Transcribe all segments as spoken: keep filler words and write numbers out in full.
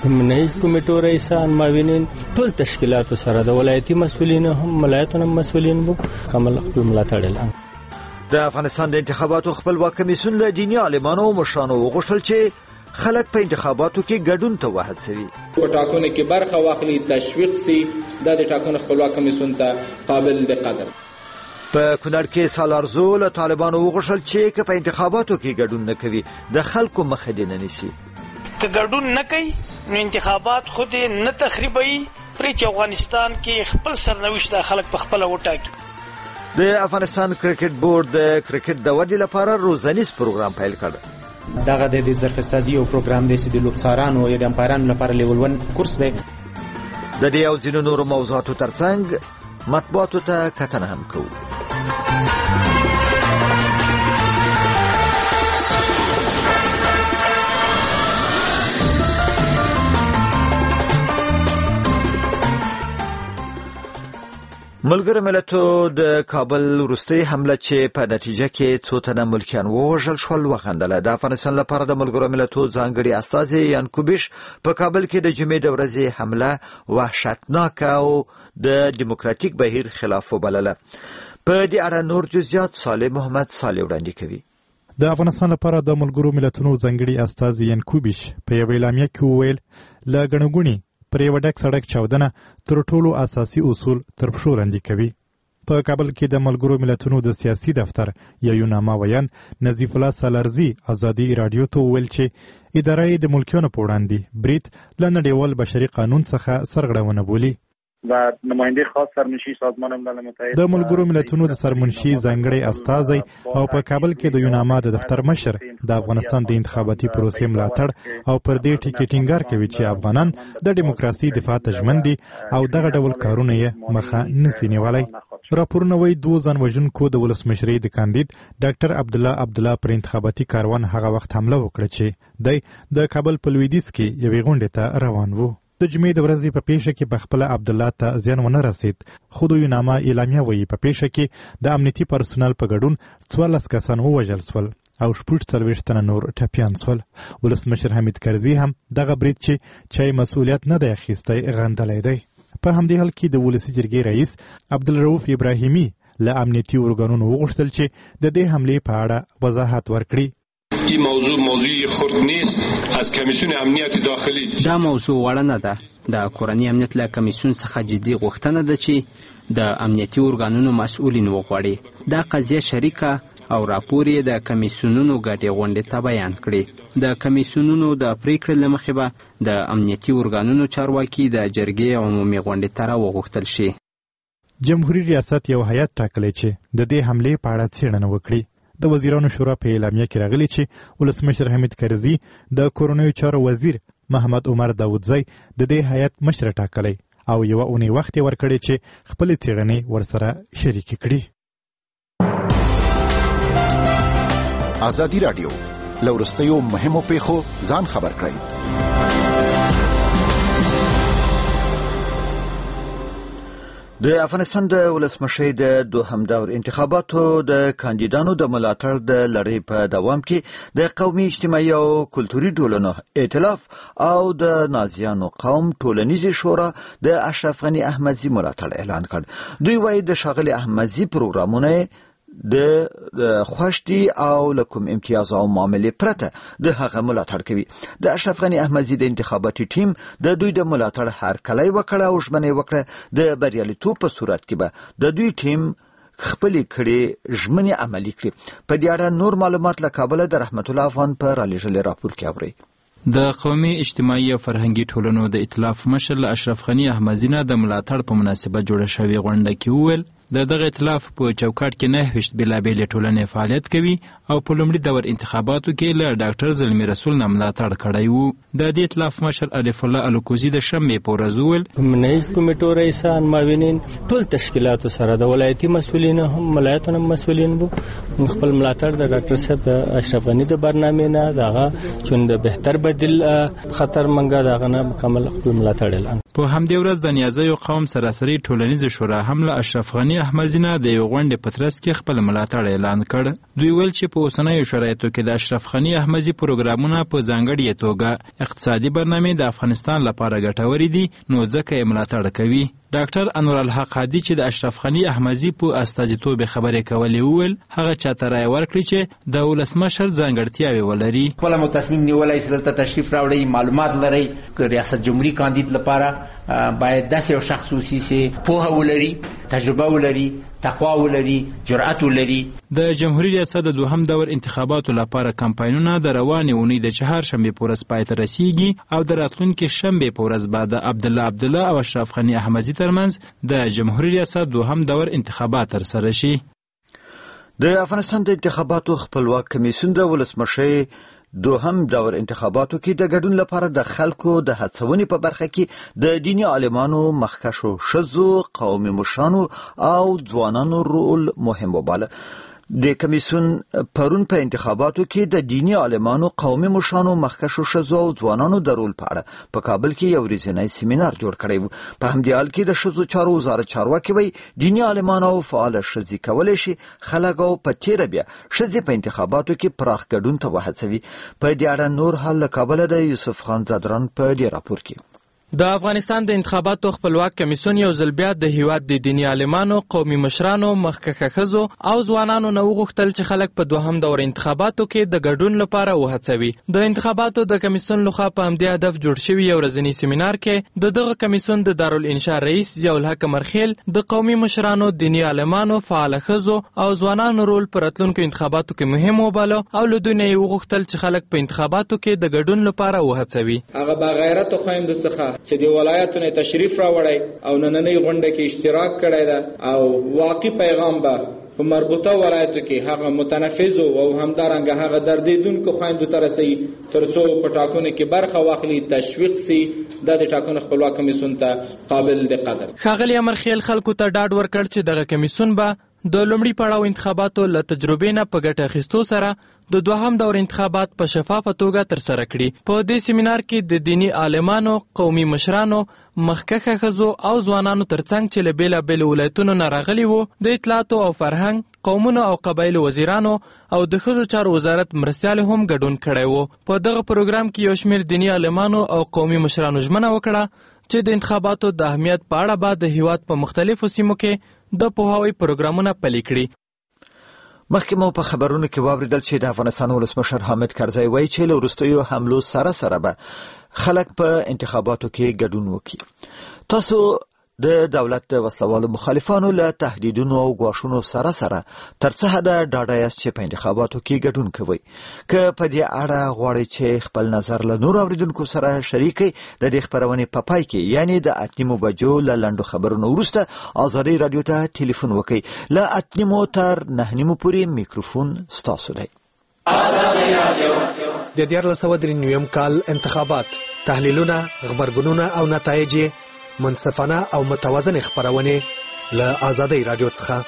منهج کمیټو رئیسان معاونین ټول تشکیلات سره د ولایتي مسؤلین هم ولایتونو مسؤلین وو کامل خپل ملاتړ اعلان. د افغانستان د انتخاباتو خپلواک کمیسیون له دیني عالمانو او مشرانو وغوښتل چې خلک په انتخاباتو کې ګډون ته وهڅوي. په ټاکنو کې برخه واخلي، تشویق سي، د ټاکنو خپلواک کمیسیون ته قابل د قدر. په کونړ کې سالارزو له طالبانو وغوښتل چې که په انتخاباتو کې ګډون نه کوي د خلکو مخه دې نه نیسي. که ګډون نه کوي نو انتخابات خود نه تخریبوي، پرې چې افغانستان کې خپل سرنوشت د خلک په خپله وټاکي. د افغانستان کرکټ بورډ د کرکټ د ودې لپاره روزنیز پروګرام پیل کړ. دغه د ظرفسازي او پروګرام دی چې د لوبڅارانو یا د امپایرانو لپاره لیول ون کورس دی. د دې او ځینو نورو موضوعاتو ترڅنګ مطبوعاتو ته کتنه هم کوو. ملګرو ملتونو د کابل وروستۍ حمله چې په نتیجه کې څو تنه ملکیان ووژل شول وخندله. د افغانستان لپاره د ملګرو ملتونو ځانګړي استازي یانکوبیش په کابل کې د جمعې د ورځې حمله وحشتناکه او د دیموکراتیک بهیر خلاف وبلله. په دې اړه نور جزئیات صالح محمد صالح وړاندې کوي. د افغانستان لپاره د ملګرو ملتونو ځانګړي استازي یانکوبیش په یوه اعلامیه کې وویل له ګڼه ګوڼې پر یوه ډک سړک چاودنه تر ټولو اساسي اصول تر پښو لاندې کوي. په کابل کې د ملګرو ملتونو د سیاسي دفتر یا یوناما ویان نظیف الله سالارزي ازادي رادیو ته وویل چې اداره یې د ملکیانو په وړاندې برید له نړیوال بشري قانون څخه سرغړونه بولي. و نماینده خاص سرمنشی سازمان ملل متحد د ملګرو ملتونو د سرمنشي ځانګړي استازی او په کابل کې د یوناما د دفتر مشر د افغانستان د انتخاباتي پروسې ملاتړ او پر دې ټکي ټینګار کوي چې افغانان د دیموکراسي دفاع ته ژمن دي او دغه ډول کارونه یې مخه نسی نیولی. راپورونه وایي دوه ځانوژونکو د ولسمشرۍ د کاندید ډاکټر عبدالله عبدالله پر انتخاباتي کاروان هغه وخت حمله وکړه چې دی د کابل په لویدیځ کې یوې غونډې ته روان و. د جمعې د ورځې په پیښه کې په خپله عبدالله ته زیان ونه رسید، خو د یوناما اعلامیه وایي په پیښه کې د امنیتي پرسونل په ګډون څوارلس کسان ووژل سول او شپږ څلوېښت تنه نور ټپیان سول. ولسمشر حمید کرزي هم دغه برید چې چای مسؤلیت نه دی اخیستی غندلی دی. په همدې حال کې د ولسي جرګې رئیس عبدالرؤف ابراهیمي له امنیتي ارګانونو وغوښتل چې د دې حملې په اړه وضاحت ورکړي. این موضوع موضوع خرد نیست. از کمیسیون امنیت داخلی دا موضوع وړه نه ده. د کورني امنیت له کمیسیون څخه جدي غوښتنه ده چې د امنیتي ارګانونو مسؤلین وغواړي. دا قضیه شریکه او راپور یې د کمیسیونونو ګډې غونډې ته بیان کړي. د کمیسیونونو د پریکړې له مخې به د امنیتي ارګانونو چارواکي د جرګې عمومي غونډې ته راوغوښتل شي. جمهوریت ریاست یو هیات ټاکلی چې د دې حملې په اړه څېړنه وکړي. د وزیرانو شورا په اعلامیه کې راغلي چې ولسمشر حمید کرزي د کورنیو چارو وزیر محمد عمر داودزی د دې هیات مشر ټاکلی او یوه اونۍ وخت یې ورکړی چې خپلې څېړنې ورسره شریکې کړي. ازادي راډیو له وروستیو مهمو پیښو ځان خبر کړئ. د افغانستان د ولسمشۍ د دوهم دور انتخاباتو د کاندیدانو د ملاتړ د لړۍ په دوام کې د قومي اجتماعي او کلتوري ډولونو ائتلاف او د نازیانو قوم ټولنیزې شورا د اشرف غني احمدزي ملاتړ اعلان کړ. دوی وایي د ښاغلي احمدزي پروګرامونه د خوشتي او لکم امتیاز او معاملې پرته د هغه ملاتړ کوي. د اشرف غني احمدزي د انتخاباتي ټیم د دوی د ملاتړ هرکلی وکړه او ژمنه وکړه د بریالیتوب په صورت کې به د دوی ټیم خپلې کړې ژمنې عملي کړي. په دې اړه نور معلومات له کابله د رحمت الله افغان په رالیږلي راپور کې اورئ. د قومي اجتماعي او فرهنګي ټولنو د ائتلاف مشر اشرف غني احمدزي نه د ملاتړ په مناسبت جوړه شوې غونډه کې وویل د دغه ائتلاف په چوکاټ کې نهه ویشت بېلابېلې ټولنې فعالیت کوي او په لومړي دور انتخاباتو کې له ډاکټر زلمي رسول نه ملاتړ کړی و. د دې ائتلاف مشر الف الله الکوزي د شنبې په ورځ وویل منهج کمیټو رئیسان معاونین ټول تشکیلات سره د ولایتي مسؤلین هم ولایتونو مسؤلین وو. خپل ملاتړ د ډاکټر صاحب د اشرف غني د برنامې نه دغه چون د بهتر بدیل خطر منګه دغه نه مکمل خپل ملاتړ اعلان. په همدې ورځ د نیازیو قوم سراسري ټولنیز شورا هم له اشرف غني احمدي نه د یو غونډې په ترڅ کې خپل ملاتړ اعلان کړ. دوی ویل چې په اوسنیو شرایطو کې د اشرف غني احمدي پروګرامونه په ځانګړې توګه اقتصادي برنامې د افغانستان لپاره ګټورې دي، نو ځکه یې ملاتړ کوي. ډاکټر انورالحق هادي چې د اشرف غني احمدي په استازیتوب خبرې کولې وویل هغه چاته رایه ورکړي چې د ولسمشر ځانګړتیاوې ولري. خپله مو تصمیم نیولی چې دلته تشریف راوړئ، معلومات لرئ. که ریاست جمهوري کاندید لپاره باید داسې یو شخص اوسي چې پوهه ولري، تجربه ولري، تقوا ولري، جرأت ولري. د جمهوریت ریاست د دوهم دور انتخاباتو لپاره کمپاینونه د روانې اونۍ د چهارشنبې په ورځ پای ته رسیږي او د راتلونکي شنبې په ورځ به د عبدالله عبدالله او اشرف غني احمدي ترمنځ د جمهوریت ریاست دوهم دور انتخابات ترسره شي. د افغانستان د انتخاباتو خپلواک کمیسیون د ولسمشر دوهم دور انتخاباتو کې د ګډون لپاره د خلکو د هڅونې په برخه کې د دیني عالمانو، مخکښو ښځو، قومي مشرانو او ځوانانو رول مهم وباله. د کمیسیون پرون په انتخاباتو کې د دیني عالمانو، قومي مشرانو، مخکښو ښځو او ځوانانو د رول په اړه په کابل کې یو ورځنی سیمینار جوړ کړی و. په همدې حال کې د ښځو چارو وزارت چارواکي وایي دیني عالمان او فعال ښځې کولی شي خلک او په تیره بیا ښځې په انتخاباتو کې پراخ ګډون ته وهڅوي. په دې اړه نور حال له کابله د یوسف خان زادران په دې راپور کې. د افغانستان د انتخاباتو خپلواک کمیسیون یو ځل بیا د هیواد د دیني عالمانو، قومي مشرانو، مخکښه ښځو او ځوانانو نه وغوښتل چې خلک په دوهم دور انتخاباتو کې د ګډون لپاره وهڅوي. د انتخاباتو د کمیسیون لخوا په همدې هدف جوړ شوي یو ورځني سیمینار کې د دغه کمیسیون د دارالانشا رئیس ضیاءالحق مرخیل د قومي مشرانو، دیني عالمانو، فعال ښځو او ځوانانو رول په راتلونکو انتخاباتو کې مهم وباله او له دوی نه یې وغوښتل چې خلک په انتخاباتو کې د ګډون لپاره وهڅوي. هغه باغیرتو خویندو څخه چې د ولایتونو تشریف راوړی او نننۍ غونډه کې اشتراک کړی ده او واقعي پیغام به په مربوطه ولایتو کې هغه متنفذو او همدارنګه هغه دردیدونکو خویندو ته رسوي تر څو په ټاکنو کې برخه واخلي، تشویق سي. دا د ټاکنو خپلواک کمیسیون ته قابل د قدر. ښاغلي امرخیل خلکو ته ډاډ ورکړ چې دغه کمیسیون به د لومړي پړاو انتخاباتو له تجربې نه په ګټه اخیستو سره د دوهم دور انتخابات په شفافه توګه ترسره کړي. په دې سیمینار کې د دیني عالمانو، قومي مشرانو، مخکښه ښځو او ځوانانو ترڅنګ چې له بېلابېلو ولایتونو نه راغلي وو د اطلاعاتو او فرهنګ، قومونو او قبایلو وزیرانو او د ښځو چارو وزارت مرستیال هم ګډون کړی وو. په دغه پروګرام کې یو شمېر دیني عالمانو او قومي مشرانو ژمنه وکړه چې د انتخاباتو د اهمیت په اړه به د هیواد په مختلفو سیمو کې د پوهاوي پروګرامونه پلي کړي. مخکې مو په خبرونو کې واوریدل چې د افغانستان ولسمشر حامد کرزی وایي چې له وروستیو حملو سره سره به خلک په انتخاباتو کې ګډون وکړي. تاسو د دولت د وسلوالو مخالفانو له تهدیدونو او ګواښونو سره سره تر څه حده ډاډه یاست چې په انتخاباتو کې ګډون کوئ؟ که په دې اړه غواړئ چې خپل نظر له نورو اورېدونکو سره شریک کړئ، د دې خپرونې په پای کې یعنې د اته نیمو بجو له لنډو خبرونو وروسته ازادي راډیو ته ټلیفون وکړئ. له اته نیمو تر نهه نیمو پورې میکروفون ستاسو دی. ازادي راډیو د دیارلس سوه درې نویم کال انتخابات، تحلیلونه، خبرګونونه او نتایج منصفانه او متوازن خبرونه له ازادي رادیو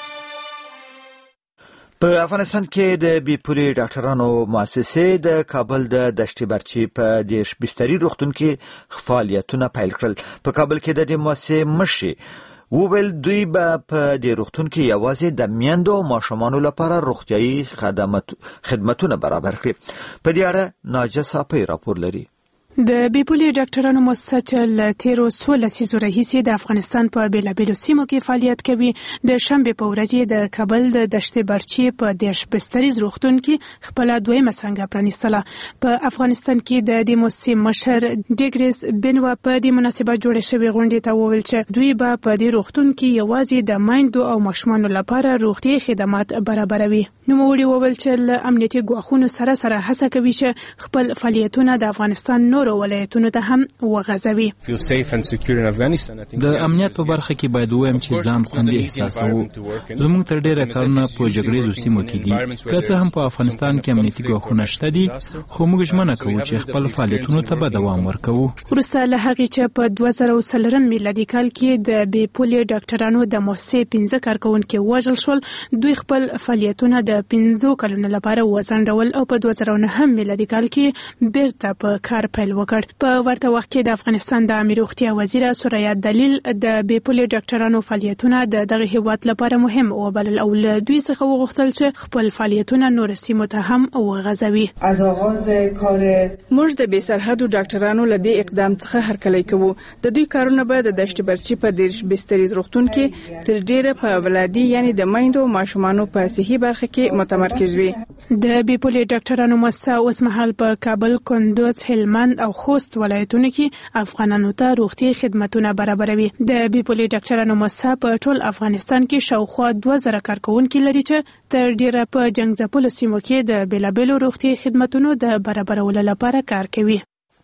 څخه. په افغانستان کې د بیپوري ډاکټرانو مؤسسې د کابل د دشتي برچي په دیش بستري روغتون کې فعالیتونه پیل کړل. په کابل کې د دې مؤسسې مشر وویل دوی به په دې روغتون کې یوازې د میندو او ماشومانو لپاره روغتیايي خدمتونه برابر کړي. په دې اړه ناجه صافي راپور لري. د بیپولي ډاکټرانو مؤسسه چې له تیرو څو لسیزو راهیسې د افغانستان په بېلابېلو سیمو کې فعالیت کوي، د شنبې په ورځ د کابل د دشتي برچي په دیش بستریز روغتون کې خپله دویمه څانګه پرانیستله. په افغانستان کې د دې مؤسسې مشر ډیګریس بنوا په دې مناسبت جوړې شوې غونډې ته وویل چې دوی به په دې روغتون کې یوازې د میندو او ماشومانو لپاره روغتیايي خدمات برابروي. نوموړي وویل چې له امنیتي ګواښونو سره سره هڅه کوي چې خپل فعالیتونه د افغانستان نور ولایتونو ته هم وغځوي. د امنیت په برخه کې باید ووایم چې ځان خوندي احساسوو. زموږ تر ډیره کارونه په جګړیزو سیمو کې دي. که څه هم په افغانستان کې امنیتي ګواښونه شته دي، خو موږ ژمنه کوو چې خپل فعالیتونو ته به دوام ورکوو. وروسته له هغې چې په دوه زره څلورم میلادي کال کې د بیپولي ډاکټرانو د مؤسسې پنځه کارکوونکي وژل شول، دوی خپل فعالیتونه د پنځو کلونو لپاره وځنډول او په دوه زره نهم میلادي کال کې بیرته په کار پیل وکړ. په ورته وخت کې د افغانستان د عامه روغتیا وزیر سوریا دلیل د بیپولي ډاکټرانو فعالیتونه د دغه هیواد لپاره مهم وبلل او له دوی څخه وغوښتل چې خپل فعالیتونه نور سیمو ته هم وغځوي. از آغاز کار موږ د بې سرحدو ډاکټرانو له دې اقدام څخه هرکلی کوو. د دوی کارونه به د دشت برچی په دیرش بستریز روغتون کې تر ډیره په ولادي یعنی د میندو ماشومانو په صحي برخه کې متمرکز وي. د بیپولي ډاکټرانو مؤسسه اوس مهال په کابل، کندوز، هلمند او خوست ولایتونو کې افغانانو ته روغتي خدماتونه برابروي. د بیپولي ډاکټرانو مؤسسه په ټول افغانستان کې شاوخوا دوه زره کارکونکي لري چې تر ډیره په جنگ ځپلو سیمو کې د بیلابیلو روغتي خدماتونو د برابرولو لپاره کار کوي.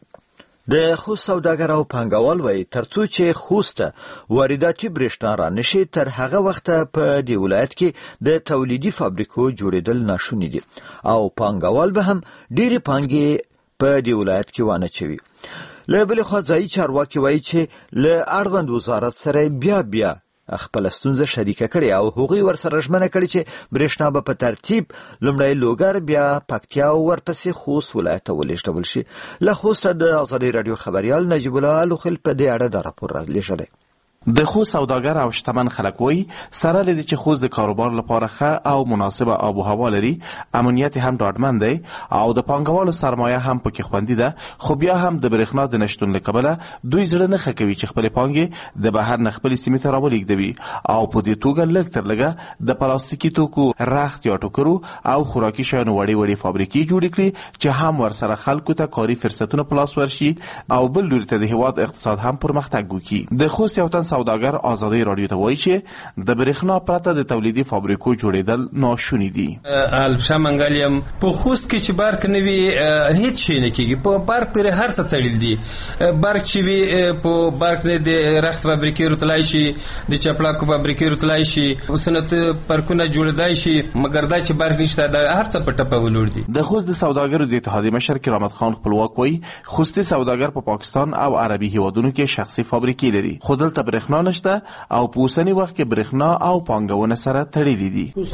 د خوست سوداګر او پانګوال وایي ترڅو چې خوست وارداتي برېښنا را نشي تر هغه وخت په دې ولایت کې د تولیدي فابریکو جوړېدل ناشوني دي او پانګوال به هم ډېرې پانګې په دې ولایت کې وانه چوي. له بلې خوا ځایي چارواکي وایي چې له اړوند وزارت سره بیا بیا خپل ستونزه شریکه کړي او هغوی ورسره ژمنه کړي چې برېښنا به په ترتیب لومړی لوګر بیا پکتیا او ورپسې خوست ولایت ته ولېږدول شي. له خوسته د ازادي راډیو خبریال نجیب الله الوخیل په دې اړه د راپور رالیږلی. د خوست سوداګر او شتمن خلک وایي سره لدې چې خوست د کاروبار لپاره ښه او مناسبه آب و هوا لري، امنیت هم ډاډمن دی او د پانګوالو سرمایه هم پکې خوندي ده، خو بیا هم د برېښنا د نشتون له کبله دوی زړه نه ښه کوي چې خپلې پانګې د بهر نه خپلې سیمې ته راولېږدوي او په دې توګه لږ تر لږه د پلاستیکي توکو، رخت یا ټوکرو او خوراکي شیانو وړې وړې فابریکې جوړې کړي چې هم ورسره خلکو ته کاري فرصتونه په لاس ورشي او بل لوري ته د هېواد اقتصاد هم پرمختګ وکړي. د خوست یو تن سوداګر آزادی رادیو ته وایي چې د برېښنا پرته د تولیدي فابریکو جوړېدل ناشوني دي. البشه منګل یم په خوست کې چې برق نه وي هیڅ شی نه کېږي. په برق پرې هر څه تړل دي. برق چې وي په برق نه د رخت فابریکې رتلای شي، د چپړاکو فابریکې رتلای شي، صنعت پارکونه جوړېدای شي، مګر دا چې برق نشته دا هر څه په ټپه ولور دي. د خوست د سوداګرو د اتحادیې مشر کرامت خان خپلواک وایي خوستي سوداګر په پاکستان او عربي هیوادونو کې شخصي فابریکې لري، خو دلته برېښنا نشته او په اوسني وخت کې برېښنا او پانګونه سره تړلي دي. اوس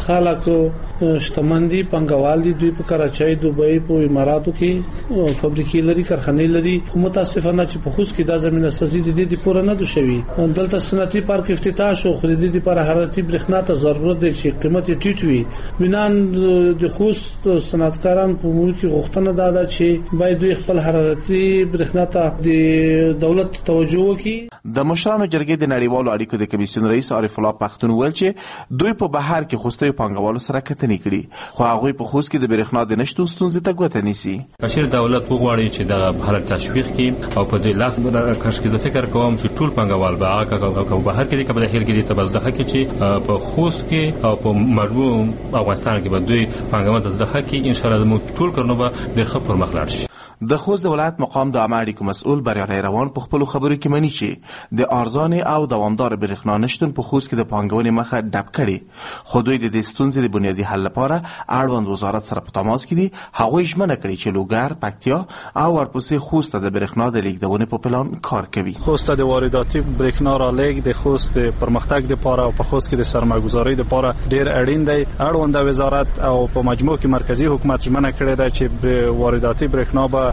خلک شتمن دي، پانګوال دي، دوی په کراچۍ، دوبۍ، په اماراتو کې فابریکې لري، کارخانې لري، خو متاسفانه چې په خوست کې دا زمينه سازي د دې پوره نه ده شوی. دلته صنعتي پارک افتتاح شو، خو د دې لپاره حرارتي برېښنا ته ضرورت دی چې قیمت یې ټیټ وي. بنان د خوست صنعتکاران په ملک کې غوښتنه دا ده چې باید دوی خپل حرارتي برېښنا ته د دولت توجه وکړي. د مشرانو جرګې د نړیوالو اړیکو د کمیسیون رئیس عارف الله پختون ویل چې دوی په بهر کې خوستي پانګوالو سره کتنې کړي، خو هغوی په خوست کې د برېښنا د نشتون ستونزې ته ګوته نیسي. کشر دولت وغواړي چې د حالت تشویق کړي او په دې لاس کښ کې فکر کوم چې ټول پانګوال به هغه بهر کې د کبل هیر کې د تبزده کې چې په خوست کې او په مربوط افغانستان کې به دوی پانګوال تزده کې ان شاء الله موږ ټول کړنو به ډېر ښه پرمخ لاړ شي. د خوست د ولایت مقام د عامه اړیکو مسؤل بریالي روان په خپلو خبرو کې مني چې د ارزانه او دوامدار برېښنا نشتون په خوست کې د پانګونې مخه ډب کړي، خو دوی د دې ستونزې د بنیادي حل لپاره اړوند وزارت سره په تماس کې دي. هغوی ژمنه کړې چې لوګر، پکتیا او ورپسې خوست ته د برېښنا د لیږدونې په پلان کار کوي. خوست د وارداتي برېښنا را لیږد د خوست پرمختګ لپاره او په خوست کې د سرمایه‌ګذارۍ لپاره ډېر اړین دی. اړوند وزارت او په مجموع کې مرکزی حکومت ژمنه کړې ده چې وارداتي برېښنا به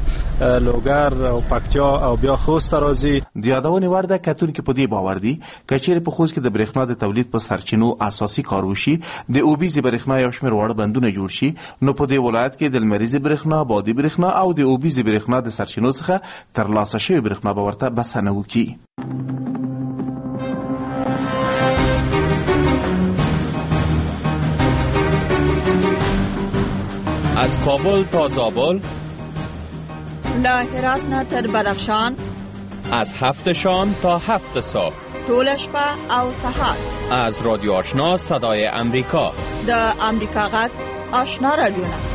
لوګر او پکتیا او بیا خوست راځي. د یادونې وړ ده کتونکي په دې باور دي که چیرې په خوست کې د برېښنا د تولید په سرچینو اساسي کار وشي، د اوبیزې برېښنا یو شمېر واړه بندونه جوړ شي، نو په دې ولایت کې د لمریزې برېښنا، بادي برېښنا او د اوبیزې برېښنا د سرچینو څخه ترلاسه شوې برېښنا به ورته بسنه وکړي. از کابل تا زابل، له هرات نه تر بدخشان، از هفت شام تا هفت صبح، طول شپه او سحر، از رادیو آشنا صدای امریکا، د امریکا غږ آشنا رادیو نه.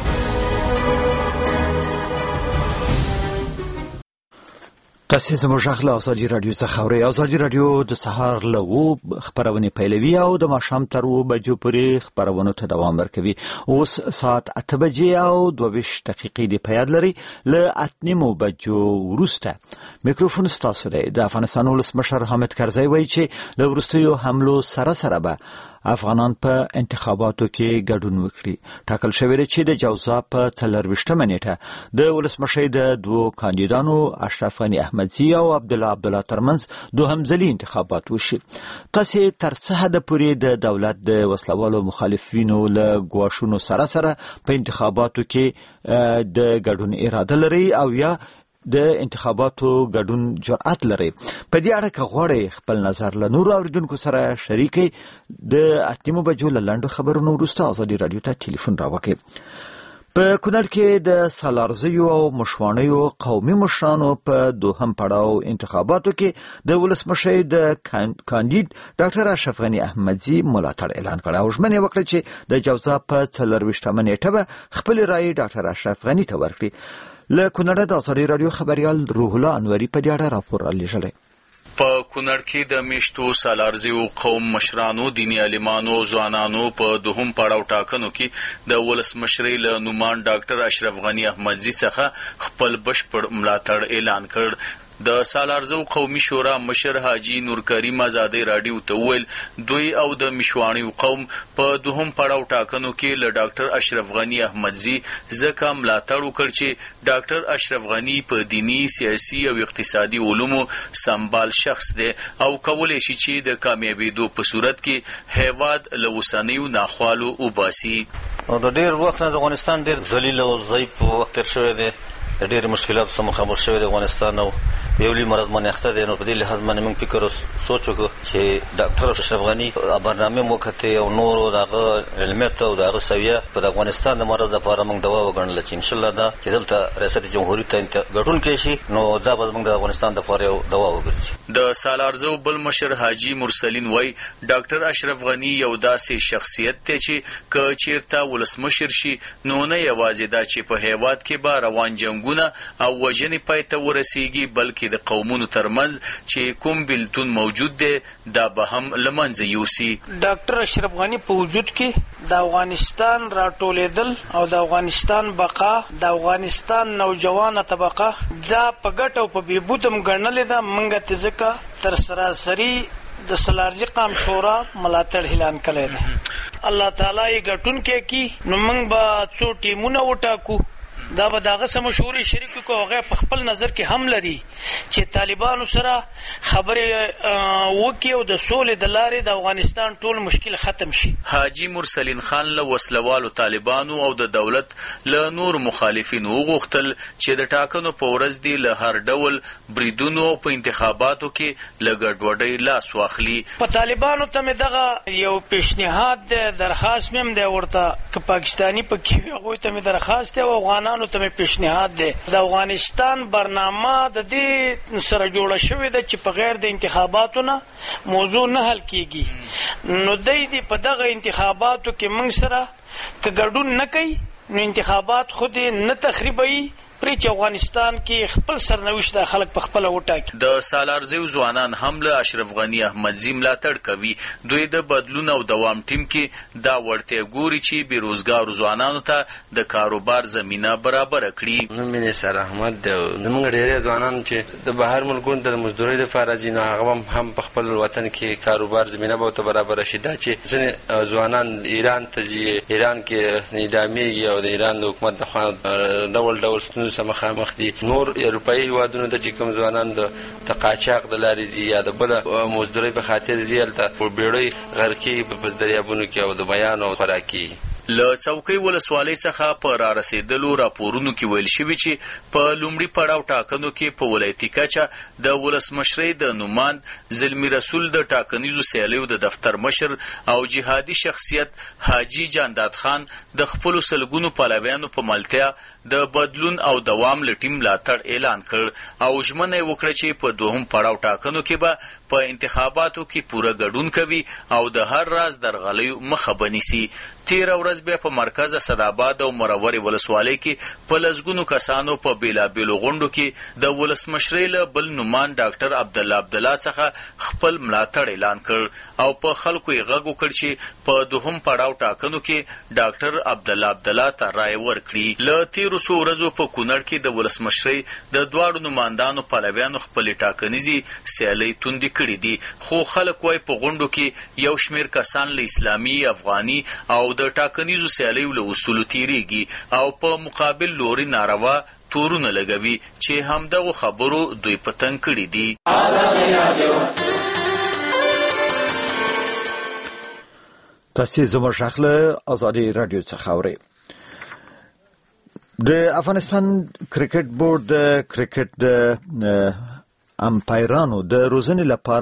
تاسو زموږ غږ له ازادي راډیو څخه اورئ. ازادي راډیو د سهار له اوو خپرونې پیلوي او د ماښام تر اوو بجو پورې خپرونو ته دوام ورکوي. اوس ساعت اته بجې او دوه ویشت دقیقې د پیاد لري. له اته نیمو بجو وروسته میکروفون ستاسو دی. د افغانستان ولسمشر حامد کرزی وایي چې له وروستیو حملو سره سره به افغانان په انتخاباتو کې ګډون وکړي. ټاکل شوی دی چې د جوزا په څلرویشتمه نیټه د ولسمشر د دوه کاندیدانو اشرف غنی احمدزي او عبدالله عبدالله ترمنځ دوهم ځلي انتخابات وشي. تاسو تر څه حد پورې د دولت د وسلوالو مخالفینو له ګواښونو سره سره په انتخاباتو کې د ګډون اراده لري او یا د انتخاباتو ګډون جرأت لري؟ په دې اړه که غواړئ خپل نظر له نورو اوریدونکو سره شریکئ، د اتمو بجو له لنډو خبرونو وروسته ازادي راډیو ته ټلیفون راوکړئ. په کونړ کې د سالارزیو او مشوانیو قومي مشرانو په دوهم پړاو انتخاباتو کې د ولسمشر د کاندید ډاکټر اشرف غنی احمدزي ملاتړ اعلان کړ او ژمنه وکړه چې د جوزا په څلرویشتمه نیټه به خپل رائے ډاکټر اشرف غنی ته ورکړي. له کونړ د ازادي راډیو خبريال روح الله انوري په دې اړه راپور رالیږلی. په کونړ کې د میشتو سالارزیو قوم مشرانو، دیني عالمانو او ځوانانو په دوهم پړاو ټاکنو کې د ولسمشرۍ له نومان ډاکټر اشرف غنی احمدزي څخه خپل بشپړ ملاتړ اعلان کړ. د سالارزو قومي شورا مشر حاجی نور کریم ازادي راډیو ته ویل دوی او د مشوانیو قوم په دوهم پړاو ټاکنو کې له ډاکټر اشرف غنی احمدزي ځکه ملاتړ وکړ چې ډاکټر اشرف غنی په دینی، سیاسي او اقتصادي علومو سمبال شخص دی او کولی شي چې د کامیابیدو په صورت کې هیواد له اوسنیو ناخوالو وباسي. د ډېر وخت نه د افغانستان ډېر ذلیل او ضعیف وخت تېر شوی دی، د ډېرو مشکلاتو سره مخامخ شوی دی افغانستان او یو لوی مرض باندې اخته دی. نو په دې لحاظ باندې موږ فکر سوچ وکړو چې ډاکټر اشرف غنی برنامه مو کته او نور دغه علمیت او دغه سویه په افغانستان د مرض لپاره موږ دوا وګڼل چې ان شاء الله دا چې دلته ریاست جمهوریت ته ګډون کې شي نو دا به موږ د افغانستان لپاره یو دوا وګرځي. د سالارزو بل مشر حاجی مرسلین وای ډاکټر اشرف غنی یو داسې شخصیت دی چې ک چیرته ولسمشر شي نو نه یوازې دا چې په هیواد کې به روان جنگونه او وژنې پای ته ورسیږي بلکې د قومونو ترمنځ چې کوم بیلتون موجود دی دا به هم له منځه یوسي. ډاکټر اشرف غنی په وجود کې د افغانستان راټولېدل او د افغانستان بقا د افغانستان نوجوانه طبقه دا په ګټه او په بېبودم ګڼلې ده. موږ ته ځکه تر سراسري د سالارزي قام شورا ملاتړ اعلان کړی دی. الله تعالی یې ګټون کې کی نو موږ به څو ټیمونه وټاکو، دا به داغه سم مشورې شریک کو هغه په خپل نظر کې هم لري چې طالبانو سره خبرې وکړي او د سولې د لارې د افغانستان ټول مشکل ختم شي. حاجی مرسلین خان له وسلوالو طالبانو او د دولت له نور مخالفینو وغوښتل چې د ټاکنو په ورځ دی له هر ډول بریدونو او په انتخاباتو کې له ګډوډۍ لاس واخلي. په طالبانو ته مې دغه یو پیشنهاد دی، درخواست مې هم دی ورته که پاکستاني پکې هغوی ته مې درخواست دی او افغانانو ته مې پیشنهاد دی د افغانستان برنامه د دې سره جوړه شوې ده چې په غیر د انتخاباتو نه موضوع نه حل کیږي. نو دی دې په دغه انتخاباتو کې موږ سره که ګډون نه کوي نو انتخابات خود نه تخریبوي پرې چې افغانستان کې خپل سرنوشت د خلک په خپل وټاکي. د سالارزیو ځوانان هم له اشرف غنی احمدزي ملاتړ کوي. دوی د بدلون او دوام ټیم کې دا ورته ګوري چې بیروزګار ځوانانو ته د کاروبار زمينه برابر کړي. نو مینه سره احمد زموږ ډېر ځوانان چې د بهر ملکونو د مزدورۍ لپاره ځي نو هغه هم په خپل وطن کې کاروبار زمينه به ته برابر شي. دا چې ځینې ځوانان ایران ته ځي، ایران کې اعدامېږي او د ایران د حکومت د خوا ډول ډول ستونزو سره مخامخ دي. نور اروپایي هېوادونو ته چې کوم ځوانان د قاچاق د لارې ځي یا د بله مزدورۍ په خاطر ځي هلته په بیړۍ غرق کېږي په دریابونو کې او د میان او خوراک کېږي. له څوکۍ ولسوالۍ څخه په را رسېدلو راپورونو کې ویل شوي چې په لومړي پړاو ټاکنو کې په ولایتي کچه د ولسمشرۍ د نوماند زلمي رسول د ټاکنیزو سیالیو د دفتر مشر او جهادي شخصیت حاجی جانداد خان د خپلو سلګونو پلویانو په ملتیا د بدلون او دوام له ټیم ملاتړ اعلان کړ او ژمنه یې وکړه چې په دوهم پړاو ټاکنو کې به په انتخاباتو کې پوره ګډون کوي او د هر راز درغلیو مخه به نیسي. تیره ورځ بیا په مرکز اسداباد او مرورې ولسوالۍ کې په لسګونو کسانو په بېلابېلو غونډو کې د ولسمشرۍ له بل نومان ډاکټر عبدالله عبدالله څخه خپل ملاتړ اعلان کړ او په خلکو یې غږ وکړ چې په دوهم پړاو ټاکنو کې ډاکټر عبدالله عبدالله ته رایه ورکړي. له تیرو څو ورځو په کونړ کې د ولسمشرۍ د دواړو نمایندانو پلویانو خپلې ټاکنیزې سیالۍ توندې کړي دي، خو خلک وایي په غونډو کې یو شمیر کسان له اسلامي، افغاني او د ټاکنیزو سیالیو له اصولو تیریږي او په مقابل لوري ناروا تورونه لګوي چې همدغو خبرو دوی پتنګ کړي دي. تاسو زموږ غږ آزادي رادیو څخه اورئ. د افغانستان کرکټ بورډ د کرکټ د امپایرانو د روزنې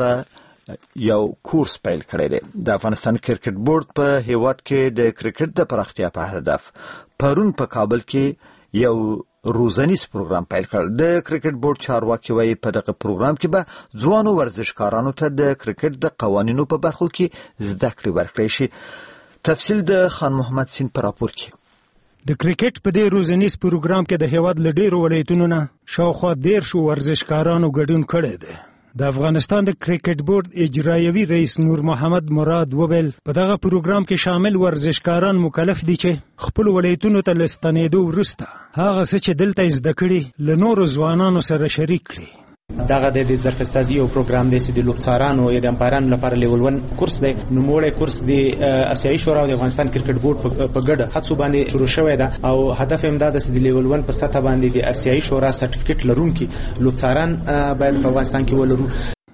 لپاره یو کورس پیل کړی دی. د افغانستان کرکټ بورډ په هیواد کې د کرکټ د پراختیا په هدف پرون په کابل کې یو روزنیز پروګرام پیل کړ. د کرکټ بورډ چارواکي وايي په دغه پروګرام کې به ځوانو ورزشکارانو ته د کرکټ د قوانینو په برخو کې زده کړې ورکړي شي. تفصیل د خان محمد سین پر راپور کې. د کرکټ په دې روزنیز پروګرام کې د هیواد له ډېرو ولایتونو نه شاوخوا دیرشو ورزشکارانو ګډون کړی دی. د افغانستان د کرکټ بورډ اجرایوي رئیس نور محمد مراد وویل په دغه پروګرام کې شامل ورزشکاران مکلف دي چې خپل ولایتونو ته له ستنېدو وروسته هغه څه چې دلته زده کړي له نورو ځوانانو سره شریک کړي. دغه د ظرفسازي او پروګرام دی چې د لوبڅارانو یا د امپایرانو لپاره لیول ون کورس دی. نوموړی کورس د اسیایي شورا او د افغانستان کرکټ بورډ په ګډه هڅو باندې شروع شوی دی او هدف یې دا دی چې د لیول ون په سطح باندې د اسیایي شورا سرټیفیکټ لرونکي لوبڅاران باید په افغانستان کې ولرو.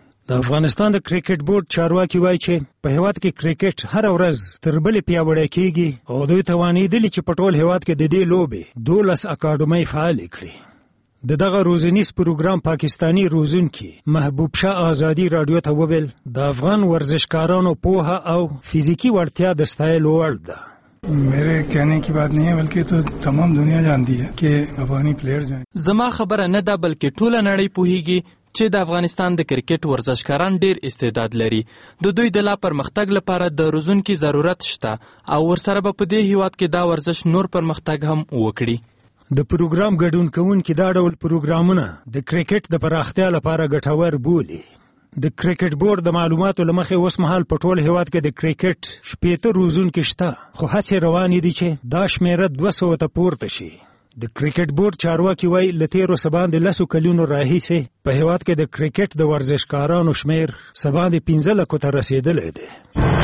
د افغانستان د کرکټ بورډ چارواکي وایي چې په هیواد کې کرکټ هر ورځ تر بلې پیاوړی کیږي او دوی توانېدلي چې په ټول هیواد کې د دې لوبې دولس اکاډمۍ فعالې کړي. د دغه روزنیز پروګرام پاکستانی روزونکي محبوب شاه آزادي رادیو ته وویل د افغان ورزشکارانو پوهه او فزیکی وړتیا د ستایلو وړ ده. میرے کہنے کی بات نہیں ہے بلکہ تو تمام دنیا جانتی ہے کہ افغانی پلیئر جو ہیں. زما خبره نه ده بلکې ټوله نړۍ پوهیږي چې د افغانستان د کرکټ ورزشکاران ډیر استعداد لري. د دوی د لا پرمختګ لپاره د روزونکي ضرورت شته او ورسره به په دې هیواد کې دا ورزش نور پرمختګ هم وکړي. د پروګرام ګډون کوونکي دا ډول پروګرامونه د کرکټ د پراختیا لپاره ګټور بولي. د کرکټ بورډ د معلوماتو له مخې اوس مهال په ټول هیواد کې د کرکټ شپېته روزونکي شته، خو هڅې روانې دي چې دا شمیره دوه سوه ته پورته شي. د کرکټ بورډ چارواکي وایي له تېرو څه باندې لسو کلونو راهیسې په هیواد کې د کرکټ د ورزشکارانو شمیر څه باندې پنځه لکو ته رسېدلی دی.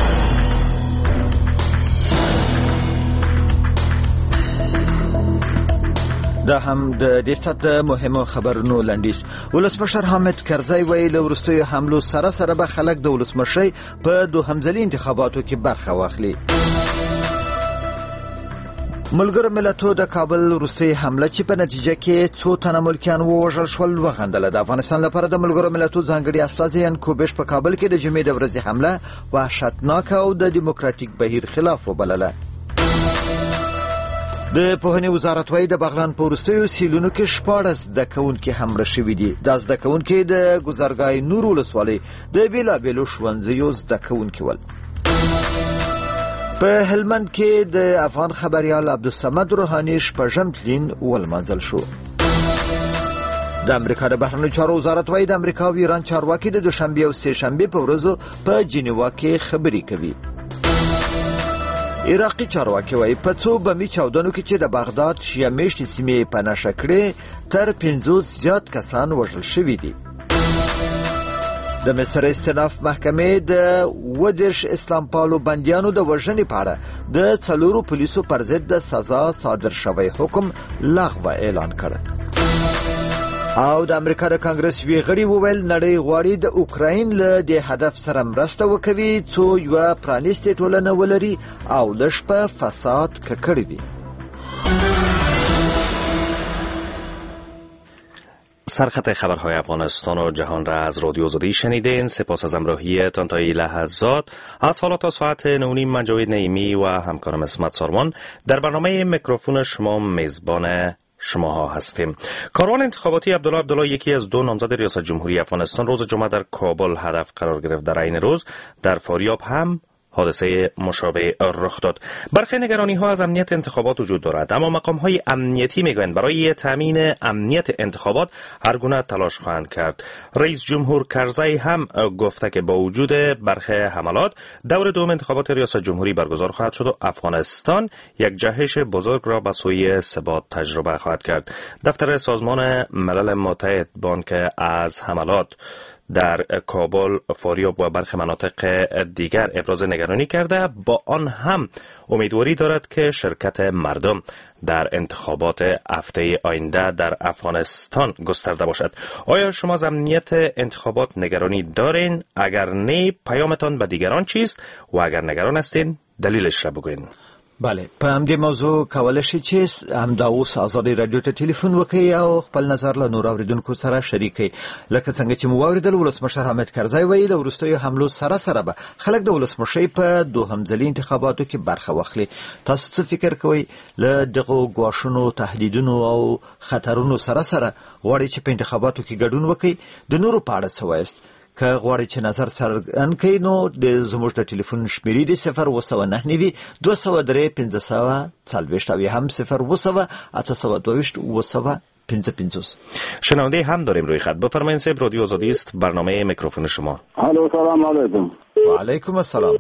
دا هم د دې سات د مهمو خبرونو لنډیز. ولسمشر حامد کرزی ویل ورستیو حملو سره سره به خلک د ولسمشرۍ په دوهم ځلي انتخاباتو کې برخه واخلي. ملګرو ملتونو د کابل وروستۍ حمله چې په نتیجه کې څو تنه ملکیان ووژل شول وغندله. د افغانستان لپاره د ملګرو ملتونو ځانګړي استازی یانکوبش په کابل کې د جمعې د ورځې حمله وحشتناکه او د دیموکراتیک بهیر خلاف وبلله. د پوهنې وزارت وايي د بغلان په وروستیو سیلونو کې شپاړس زده کوونکي هم مړه شوي دي. دا زده کوونکي د ګذرګاه نور ولسوالۍ د بېلابېلو ښوونځیو زده کوونکي ول. په هلمند کې د افغان خبریال عبدالصمد روحاني شپږم تلین ولمانځل شو. د امریکا د بهرنیو چارو وزارت وايي د امریکا او ایران چارواکي د دوشنبې او سهشنبې په ورځو په جنیوا کې خبرې کوي. عراقي چارواکي وايي په څو بمي چاودنو کې چې د بغداد شیعه میشتې سیمې په نښه کړې تر پنځوس زیات کسان وژل شوي دي. د مصر استناف محکمې د اووه دېرش اسلام پالو بندیانو د وژنې په اړه د څلورو پولیسو پر ضد د سزا صادر شوی حکم لغوه اعلان کړ. او د امریکا د کانګرس وی غړي وویل نړۍ غواړي د اوکراین له دې هدف سره مرسته وکوي څو یو پرانیستي ټولنه ولري او لږ په فساد ککړ وي. سرخط خبرهای افغانستان و جهان را از رادیو آزادی شنیدین. سپاس از همراهیتان تا این لحظات. از حالا تا ساعت نه و نیم من جاوید نعیمی و همکارم اسمت سارمان در برنامه میکروفون شما میزبان شماها هستیم. کاروان انتخاباتی عبدالله عبدالله یکی از دو نامزد ریاست جمهوری افغانستان روز جمعه در کابل هدف قرار گرفت. در عین روز در فاریاب هم حادثه مشابه رخ داد. برخی نگرانی ها از امنیت انتخابات وجود دارد، اما مقام های امنیتی میگویند برای تامین امنیت انتخابات هر گونه تلاش خواهند کرد. رئیس جمهور کرزی هم گفته که با وجود برخی حملات دور دوم انتخابات ریاست جمهوری برگزار خواهد شد و افغانستان یک جهش بزرگ را به سوی ثبات تجربه خواهد کرد. دفتر سازمان ملل متحد بانک از حملات در کابل، فاریاب و برخی مناطق دیگر ابراز نگرانی کرده، با آن هم امیدواری دارد که شرکت مردم در انتخابات هفته آینده در افغانستان گسترده باشد. آیا شما از امنیت انتخابات نگرانی دارین؟ اگر نه، پیامتان به دیگران چیست؟ و اگر نگران هستین، دلیلش را بگوین. بله، په همدې موضوع کولای شئ چې همدا اوس ازادي رادیو ته ټلیفون وکړئ او خپل نظر له نور اوریدونکو سره شریک کړئ. لکه څنګه چې مو واوریدل، ولسمشر حامد کرزی وایي د وروستیو حملو سره سره به خلک د ولسمشۍ په دوهم ځلي انتخاباتو کې برخه واخلي. تاسو څه فکر کوئ؟ له دغو ګواښونو، تهدیدونو او خطرونو سره سره غواړئ چې په انتخاباتو کې ګډون وکړئ. د نورو په اړه څه وایاست؟ که غواړئ چې نظر څرګند کړئ نو د زموږ د ټلیفون شمیرې د صفر اوه سوه نهه نوي دوه سوه درې پنځه سوه څلوېښت او هم صفر اوه سوه اته سوه دوهویشت اوه سوه پنځه پنځوس. شنونده هم داریم روی خط. بفرمایید صاحب، رادیو آزادی است، برنامه میکروفون شما. الو، سلام علیکم. و علیکم السلام.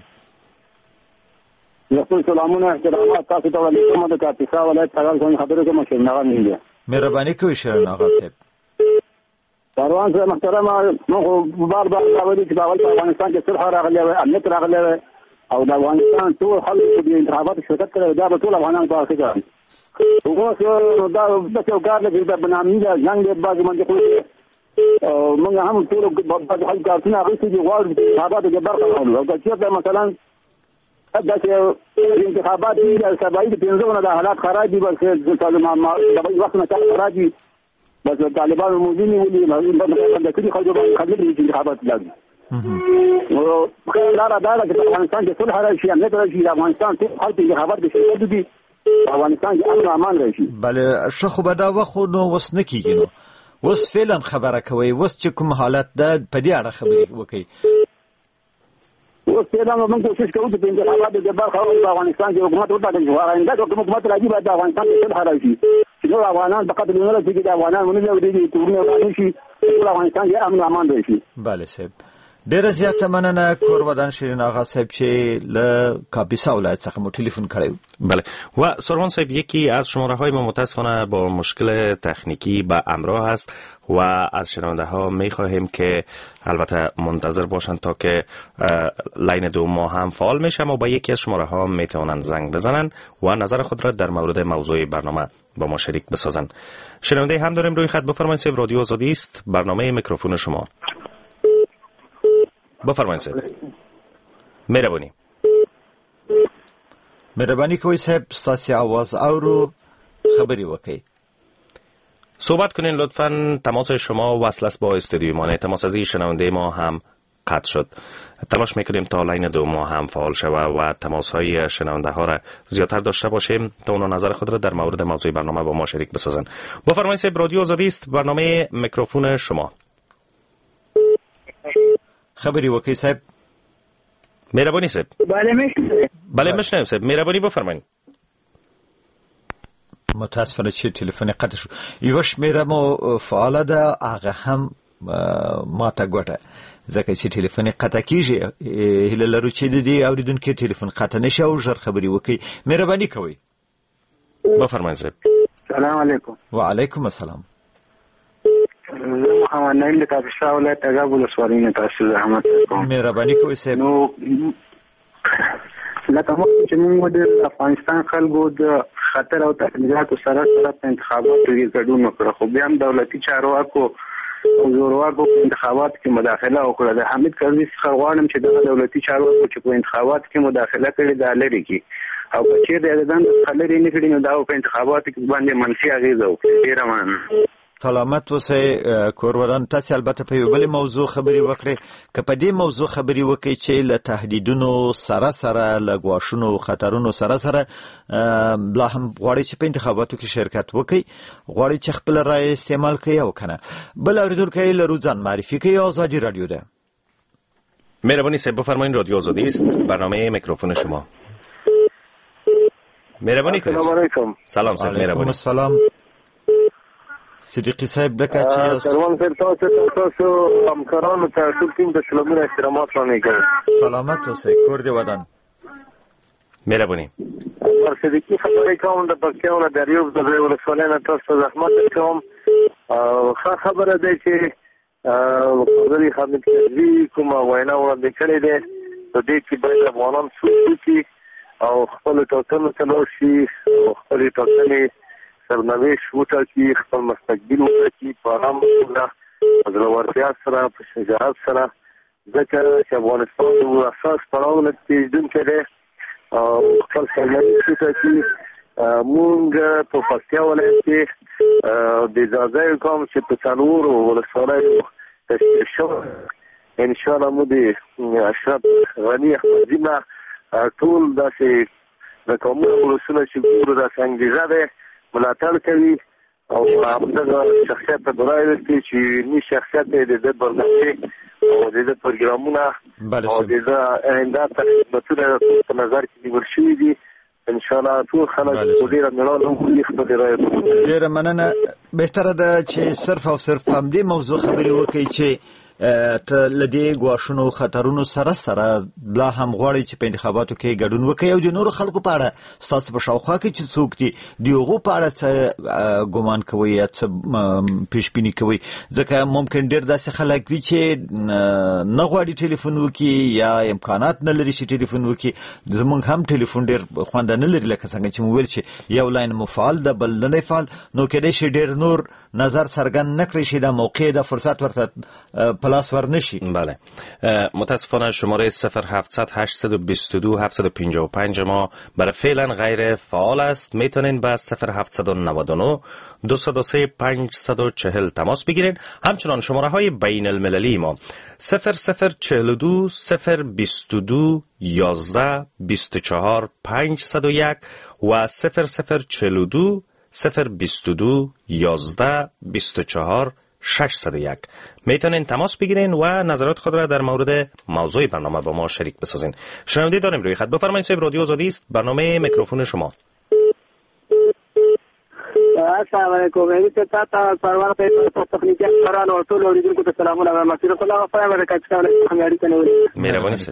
یکو سلامونه احترامات تاسو ته ولیکم. د کاپیسا ولایت څنګه څنګه خبرې کوم چې نه غواړم. مهرباني کوئ شیرین آقا صاحب. پروان صاحب محترمه، موږ بار بار راوړي چې په افغانستان کې صلح راغلی وي، امنیت راغلی وي او د افغانستان ټول خلک چې د انتخاباتو شرکت کړی دا به ټول افغانان په اړه کوي. اوس دا د څو کار لري د بنامي د جنگ د باز باندې کوي. موږ هم ټول په حل کارونه غوښتي دي غواړو چې انتخاباتو کې برخه واخلو. او چې مثلا دا چې انتخابات دي د سبایي د پنځونه د حالات خراب دي، بس د وخت نه خراب دي، بس طالبان موجودين ولي د کلی خلکو باندې خلک دي انتخابات لازم. او لاره دا ده چې افغانستان کې صلح راشي، امنیت راشي، افغانستان ټول خلک انتخابات کې شریک دي، افغانستان کې امن او امان راشي. بله، ښه خو به دا وخت نو اوس نه کېږي. نو اوس فعلا خبره کوئ، اوس چې کوم حالت ده په دې اړه خبرې وکړئ. اوس فعلا موږ کوشش کوو چې انتخابات کې برخه واخلو. په افغانستان کې حکومت وټاکل شي، آینده چې حکومت راځي باید د افغانستان کې صلح راشي. نو افغانان په قدر نه لري چې د افغانان ونې ورېږي تورونه ورانه شي، ټول افغانستان کې امن او امان راشي. بله صاحب، ډېره زیاته مننه کور ودان شیرین آقا صاحب چې له کاپیسا ولایت څخه مو ټلیفون کړی. بله، و سروان صاحب، یکی از شماره های ما متاسفانه با مشکل تکنیکی به همراه است و از شنونده ها می خواهیم که البته منتظر باشند تا که لاین دو ما هم فعال میشه و با یکی از شماره ها می توانند زنگ بزنند و نظر خود را در مورد موضوع برنامه با ما شریک بسازند. شنونده هم داریم روی خط. بفرمایید صاحب، رادیو آزادی است، برنامه میکروفون شما. بفرمایید صاحب. مهربانی. مهربانی کوئ صاحب، ستاسو आवाज اورو، خبري وکړئ. صحبت کنین لطفاً. تماس شما وصل است با استودیوی ما. تماسازی شنونده ما هم قطع شد. تلاش میکنیم تا لاین دو ما هم فعال شود و تماس های شنونده ها را زیادتر داشته باشیم تا اونا نظر خود را در مورد موضوع برنامه با ما شریک بسازن. بفرمایید صاحب، رادیو آزادی است، برنامه میکروفون شما. خبری وکړئ صاحب. مهربانی صاحب. بله میشنوم. بله میشنوم صاحب، مهربانی بفرمایید. متاسفانه چې ټلیفون قطع شو. یو شمیره مو فعاله ده، هغه هم ما ته ګوته ځکه چې ټلیفون قطع کیږي. هیله لرو چې د دې اوریدونکو ټلیفون قطع نشي او ژر خبري وکړي. مهرباني کوئ. بفرمایید صاحب. سلام علیکم. وعلیکم السلام. محمد نعیم د کاپیسا ولایت تګاب ولسوالۍ نه تاسو زحمت کوم. مهرباني کوئ صاحب. نو لکه موږ چې موږ د افغانستان خلکو د خطر او تهدیداتو سره سره په انتخاباتو کې ګډون وکړ، خو بیا هم دولتي چارواکو او زورواکو په انتخاباتو کې مداخله وکړه. د حامد کرزي څخه غواړم چې د دولتي چارواکو چې په انتخاباتو کې مداخله کړې ده لري کې او په چیرې د ځان خلری نه کړي نو دا په انتخاباتو کې باندې منفي اغیزه وکړي. ډیره مننه. سلامت اوسئ کورودان. تاسو البته په یو بل موضوع خبري وکړئ. که په دې موضوع خبري وکړئ چې له تهدیدونو سره سره له ګواښونو او خطرونو سره سره بلا هم غواړئ چې په انتخاباتو کې شرکت وکړئ، غواړئ چې خپل رای استعمال کړئ او کنه. بل اوریدونکي لرو ځان معرفي کړئ. آزادی رادیو ده. مهربانی صاحب بفرمایید، رادیو آزادی است، برنامه میکروفون شما. مهربانی کنید. سلام علیکم. سلام صاحب، مهربانی. سلام. صدیقی صاحب دکه چې کاروان صاحب تاسو تاسو همکارانو ته ټول ټیم د سلامونه احترامات وړاندې کوم. سلامت اوسئ، کور دې ودان. مهربانی. صدیقی خبرې کوم د پکتیاو دریوب د ولسوالۍ نه تاسو زحمت کوم. ښه خبره ده چې قدرې حامد کرزي کومه وینا وړاندې کړې ده په دې کې باید افغانان سوچ وکړي او خپل ټاکنو ته لاړ شي او خپلې ټاکنې سرنوشت وټاکي، خپل مستقبل وټاکي په ارام ډول په زړورتیا سره په شجاعت سره، ځکه چې افغانستان د اساس پړاو نه تېرېدونکی دی او خپل سرنوشت وټاکي. مونږ په پکتیا ولایت کې د ځاځي قوم چې په څلورو ولسوالیو تشکیل شوی انشاءالله مو د اشرف غني احمدي نه ټول داسې د قومونو ولسونه چې ګورو داسې انګېزه دی ملاتړ کوي او همدغه شخصیت ته برای ورکړي چې علمي شخصیت یې د ده برنامې او د ده پروګرامونه او د ده آینده خدمتونه په نظر کې نیول شوي دي. ان شاء الله ټول خلک په ډیره مېړانه وکړي خپلې رایې ورکړي. ډیره مننه. بهتره ده چې صرف او صرف په همدې موضوع خبرې وکړئ چې ته له دې ګواښونو خطرونو سره سره بلا هم غواړئ چې په انتخاباتو کې ګډون وکړئ او د نورو خلکو په اړه ستاسو په شاوخوا کې چې څوک دي د هغو په اړه څه ګمان کوئ یا څه پیشبیني کوئ، ځکه ممکن ډېر داسې خلک وي چې نه غواړي ټلیفون وکړي یا امکانات نه لري چې ټلیفون وکړي. زموږ هم ټلیفون ډېر خوند نه لري، لکه څنګه چې مو ویل چې یو لاین مو فعال ده بل نه دی فعال، نو کېدای شي ډېر نور نظر څرګند نه کړي چې دا موقع ده فرصت ورته پلاس ورنشي. بله متاسفانه شماره صفر هفتصد هشتصد و بیست و دو هفتصد و پنجاه و پنج ما برای فعلا غیر فعال است. میتونین با صفر هفتصد و نود و نه دویست و سه پانصد و چهل تماس بگیرین. همچنان شماره های بین المللی ما صفر صفر چهل و دو صفر بیست و دو یازده بیست و چهار پانصد و یک و صفر صفر چهل و دو صفر بیست و دو یازده بیست و چهار ششصد و یک میتونین تماس بگیرین و نظرات خود را در مورد موضوع برنامه با ما شریک بسازین. شنونده داریم روی خط. بفرمایید صاحب، رادیو آزادی است، برنامه میکروفون شما. السلام علیکم. این څه تا پروانه په تخنیکی کارانو او ټول اوریدونکو ته سلامونه وایم. مسیح الله فایم ورکړه چې تاسو هم اړیکه نیولې. مهرباني سره.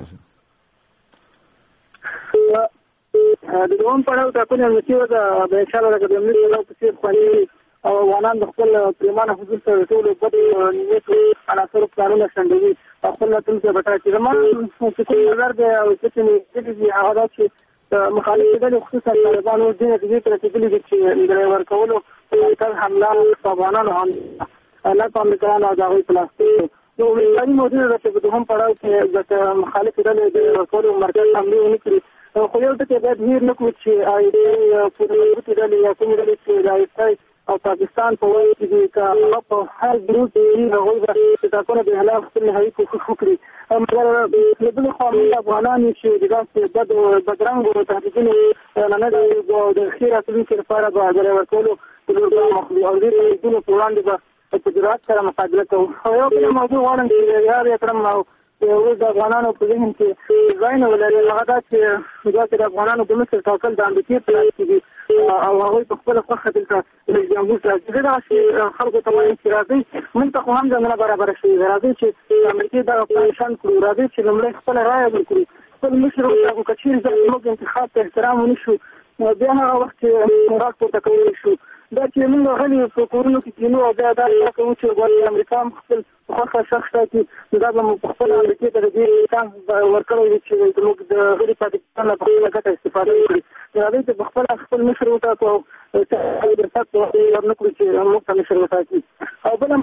د دوم پړاو ټاکنې نتیجه ده به ان شاء الله د دې په څیر خواني او افغانان د خپل پریمانه حضور سره ټول بد نیت عناصر قانون شندوي خپل تل څه بټا چې زموږ څه نظر دی او څه نه دي هغه چې مخالف دي خصوصا طالبانو د دې د ترتیبلي چې د ورکولو تل حمله افغانانو هم الله په امریکا نه داوی پلاستیک نو ویلای موجوده ده چې په هم پړاو کې د مخالف دي د ورکولو مرکز حمله ونکړي. خو یو څه به هیر نه کوي چې آی ډي پولیسو دي یا کوم دي چې راځي او پاکستان په وایي چې کا په هر ګروپ کې هغوی به تاسو به حالات خپل هغوی کوشش وکړي. مګر د بل خو افغانان چې داسې بد بدرنګ او تهدیدونه نه نه د خیر اصلي لپاره به غوړ ورکولو او دې دې په وړاندې به په جرأت سره مقابله کوو. یو بل موضوع غواړم چې یاد کړم او د افغانانو په ذهن کې ځای نه ولري هغه دا چې د افغانانو د مصر ټاکل د امریکای په لاس کې دي او هغوی په خپله خوښه دلته د جمهور سره دغه خلکو ته وایم چې راځئ موږ ته خو هم ځنګله برابره شوې ده، راځئ چې د امریکای دغه پلان کړو، راځئ چې لومړی خپله رایه ورکړو، خپل مشر وټاکو. که چېرې زموږ انتخاب ته احترام ونه شو بیا هغه وخت چې غږ پورته کولی شو. دا چې موږ غلي په کورونو کې کینو او بیا دا کوو چې غواړي امریکا هم خپل خوښه شخص ټاکي، دا به موږ خپل امریکای ته د دې امکان ورکړی وي چې موږ د غلي پاتې کېدو نه په خپله ګټه استفاده وکړي. راځئ چې پخپله خپل مشر وټاکو او درصد ورنه کړو چې موږ ته مشر وټاکي. او بله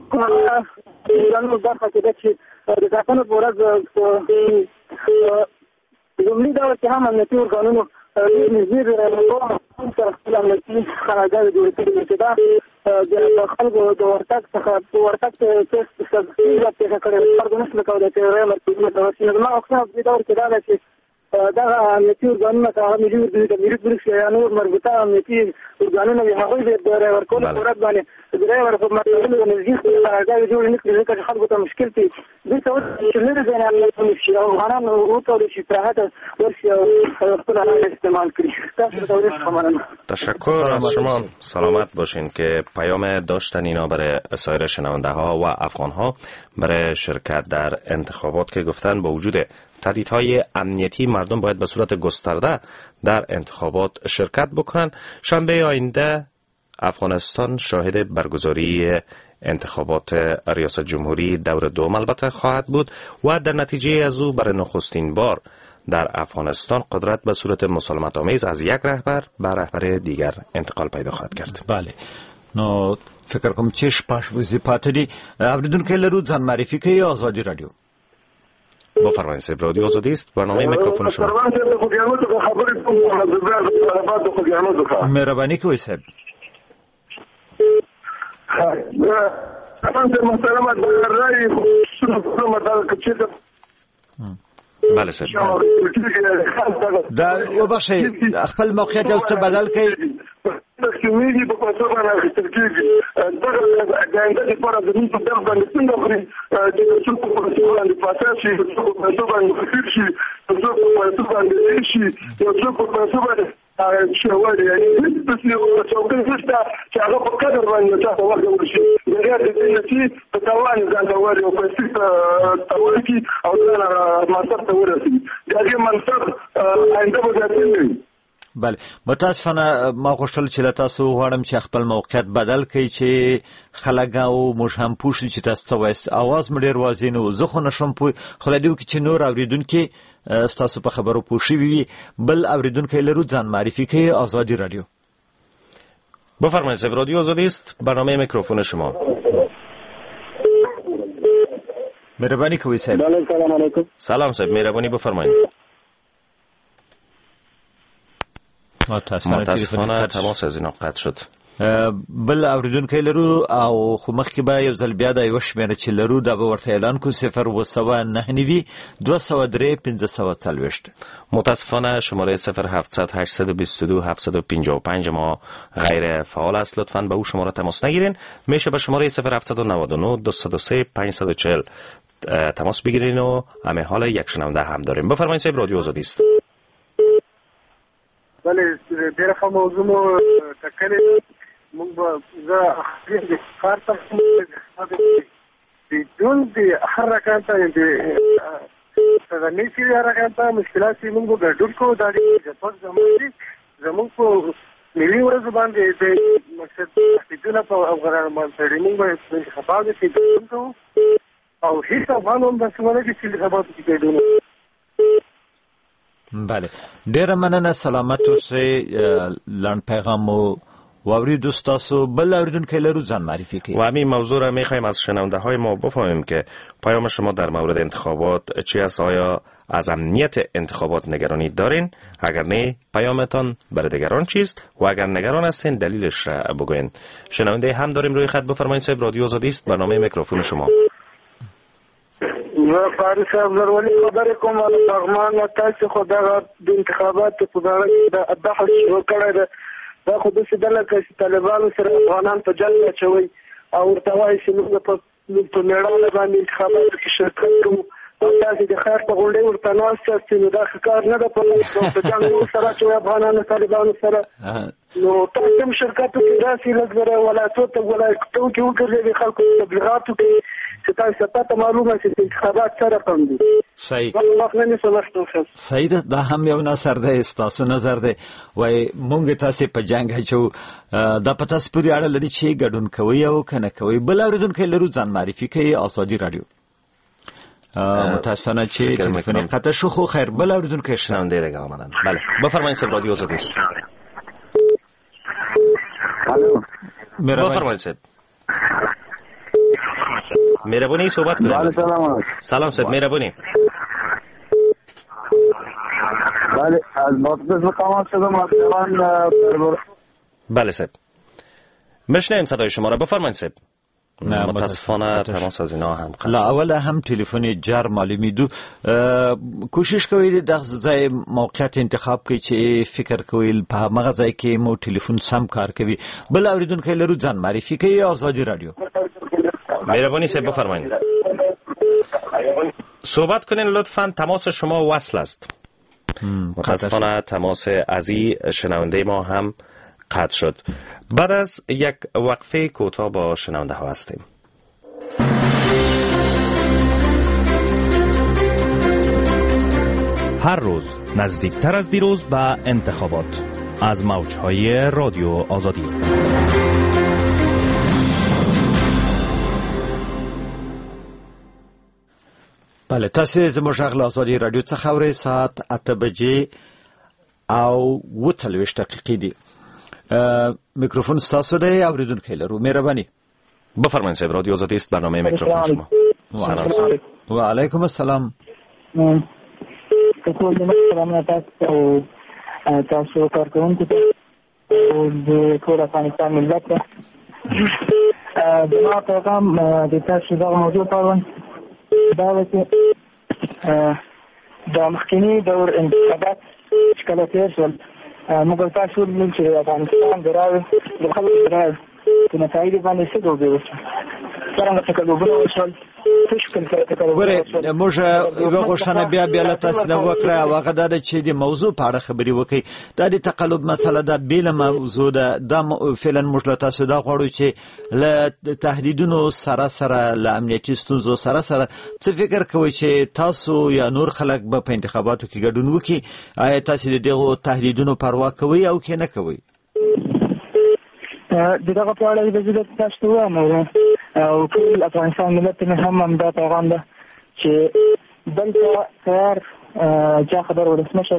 برخه کې ده چې د ټاکنو په ورځ لومړي ډول کې هم امنیتي ارګانونو نظیر سره خپل امنیتي قرارداد جوړ کړي چې دا د خلکو د ورتګ څخه په ورتګ کې څه پیښه کړې خلکو نشي کولی چې رایه مرکزونه ته ورشي. نو زما غوښتنه په دې ډول کې دا ده چې دغه امنیتي ارګانونه که هغه ملي د ملي پولیس یا نور مربوطه امنیتي ارګانونه وي هغوی د رایه ورکولو په ورځ باندې د رایه ورکولو د نږدې قرارداد جوړې نه کړي ځکه چې خلکو ته مشکل کوي. دوی ته وایي چې لرې ځای نه امنیت ونیسي او افغانان وکولی شي استراحت ورشي او خپل رایه استعمال کړي. تاسو ته ورسته مننه. تشکر از شما. سلامت باشین که پیام داشتن اینا برای سایر شنونده ها و افغان ها برای شرکت در انتخابات که گفتن با وجود تهدیدهای امنیتی مردم باید به صورت گسترده در انتخابات شرکت بکنن. شنبه آینده افغانستان شاهد برگزاری انتخابات ریاست جمهوری دور دوم البته خواهد بود و در نتیجه از او برای نخستین بار در افغانستان قدرت به صورت مسالمت آمیز از یک رهبر به رهبر دیگر انتقال پیدا خواهد کرد. بله. نو فکر کوم چې شپږ ورځې پاتې دي. اوریدونکو لرو ځان معرفي کوي آزادی رادیو. بفرمایید صاحب، رادیو آزادی است، برنامه میکروفون شما. مهربانی کوي صاحب. بله صاحب. دا وبخښئ خپل موقعیت یو څه بدل کړئ. کمیږي په پاتو باندې اخیستل کېږي دا د آینده لپاره د موږ په دغه باندې څنګه خوري چې څوک په پاتو باندې پاتې شي څوک په پاتو باندې فکر شي څوک په پاتو باندې شي څوک په پاتو باندې شوالي یعنی د څه څوکۍ نشته چې هغه په قدر باندې تاسو ورغول شي د غیر د دې په توان ځان دا وری او په څه توان کې او دا منصب ته ورسي دا یې منصب آینده به ځي. بله متاسفانه ما غوښتل چې له تاسو وغواړم چې خپل موقعیت بدل کړئ چې خلک او موږ هم پوه شو چې تاسو څه وایست. اواز مې ډېر واضح نه و، زه خو نشم پوه خو له دې وکړي چې نور اورېدونکي ستاسو په خبرو پوه شوي وي. بل اورېدونکی لرو ځان معرفي کوي آزادی رادیو. بفرمایید صاحب، رادیو آزادی است، برنامه میکروفون شما. مهربانی کوي صاحب. سلام علیکم. سلام صاحب، مهربانی بفرمایید. متاسفانه تماس از اینا قطع شد. بل اوریدونکي لرو او خو مخکې به یو ځل بیا د یو شمېره چې لرو دا به ورته اعلان کو صفر و سوه نه نوي دوه سوه درې پنځه سوه څلوېښت. متاسفانه شماره صفر هفتصد هشتصد و بیست و دو هفتصد و پنجاه و پنج ما غیر فعال است، لطفاً به او شماره تماس نگیرین. میشه به شماره صفر هفتصد و نود و نه دویست و سه پانصد و چهل تماس بگیرین و همه حال یک شنونده هم داریم. بفرمایید صاحب، رادیو آزادی است. بله ډېره ښه موضوع مو ټاکلې. موږ به زه د کار ته د ژوند د هر رقم ته د سږنۍ چې هر رقم ته مشکلات چې موږ به ګډون کوو دا ډېر زیات زموږ دي. زموږ په ملي ورځو باندې د مقصد تحقیقونه په افغانانو باندې موږ به انتخابات کې ګډون کوو او هېڅ افغان هم داسې ونه کړي چې انتخاباتو کې ګډون وکړي. بله ډیره مننه، سلامت اوسئ. لنډ پیغام و واوریدو ستاسو. بل اوریدونکی لرو ځان معرفی کړئ. و همین موضوع را میخوایم از شنونده های ما بفهمیم که پیام شما در مورد انتخابات چی است؟ آیا از امنیت انتخابات نگرانی دارین؟ اگر نه پیامتان برای دیگران چیست؟ و اگر نگران هستین دلیلش را بگوین. شنونده هم داریم روی خط. بفرمایید صاحب، رادیو آزادی است، برنامه میکروفون شما. زه قاری صاحب زرولي خبرې کوم لغمان تاسو خو دغه د انتخاباتو په اړه د بحث شروع کړی دی. دا خو داسې ډله کوي چې طالبانو سره افغانان په جنګ اچوي او ورته وایي چې موږ په مېړانه باندې انتخاباتو کې شرکت کوو او تاسې د خیر په غونډۍ ورته ناست یاست. نو دا ښه کار نه ده په جنګ سره چې افغانانو طالبانو سره. نو تاسو هم شرکت وکړئ، داسې لږ زره ولایتو ته ولایتو کې وګرځئ، د خلکو تبلیغات وکړئ چې تاسو ته معلومه شي چې انتخابات سره کوم دي. صحیح صحیح ده. دا هم یو نظر دی، ستاسو نظر دی. وای مونږ تاسو په جنګ اچو دا په تاسو پورې اړه لري چې ګډون کوي او کنه کوي. بل اوریدونکي لرو ځان معرفي کوي آزادی رادیو. متاسفانه چې تلفن قطع شو، خو خیر بل اوریدونکي شنونده دیگه آمدن. بله بفرمایید صاحب، رادیو آزادی است. بفرمایید صاحب. مهربانی صحبت کنید. سلام سلام صاحب، مهربانی. بله از مقدس مقامات شدم افغان. بله صاحب مشنیم صدای شما را. بفرمایید صاحب. متاسفانه تماس از اینا هم قطع. لا اول هم تلفن جر معلومیدو. کوشش کوئ د ځای موقعیت انتخاب کړئ چې فکر کوئ په هغه ځای کې مو تلفن سم کار کوي. بل اوریدونکي لرو ځان معرفي کوي آزادی رادیو. مهربانی صاحب بفرمایید. صحبت کنین لطفاً، تماس شما وصل است. متاسفانه تماس ازی شنونده ما هم قطع شد. بعد از یک وقفه کوتاه با شنونده ها هستیم. هر روز نزدیکتر از دیروز به انتخابات از موجهای رادیو آزادی. بله تاسو زموږ غږ له ازادي رادیو څخه اورئ. ساعت اته بجې او اوه څلوېښت دقیقې دي. میکروفون ستاسو دی، اوریدونکی لرو. مهرباني بفرمایید صاحب. رادیو آزادی است، برنامه میکروفون شما. و علیکم السلام. سلام تاسو تاسو کارکونکو ته د ټول افغانستان ملت ته د ما پیغام د تاسو دغه موضوع په اړه دا و چې د مخکني دور انتخابات چې کله تېر شول موږ تاسو ولیدل چې افغانستان د راوي د خلکو د راوي په نتایجو باندې څه ډول وشول، څرنګه تقلبونه وشول. ګوره موږ یوه غوښتنه بیا بیا له تاسو نه وکړه او هغه دا ده چې د موضوع په اړه خبرې وکړئ. دا د تقلب مسله ده، بېله موضوع ده. دا فعلا موږ له تاسو دا غواړو چې له تهدیدونو سره سره له امنیتي ستونزو سره سره څه فکر کوئ چې تاسو یا نور خلک به په انتخاباتو کې ګډون وکړي؟ آیا تاسو د دغو تهدیدونو پروا کوئ او که نه کوئ؟ د دغه په اړه د زه تاسو ته وایم او ټول افغانستان ملت ته هم همدا پیغام ده چې دلته تیار چا خبر ولسمشر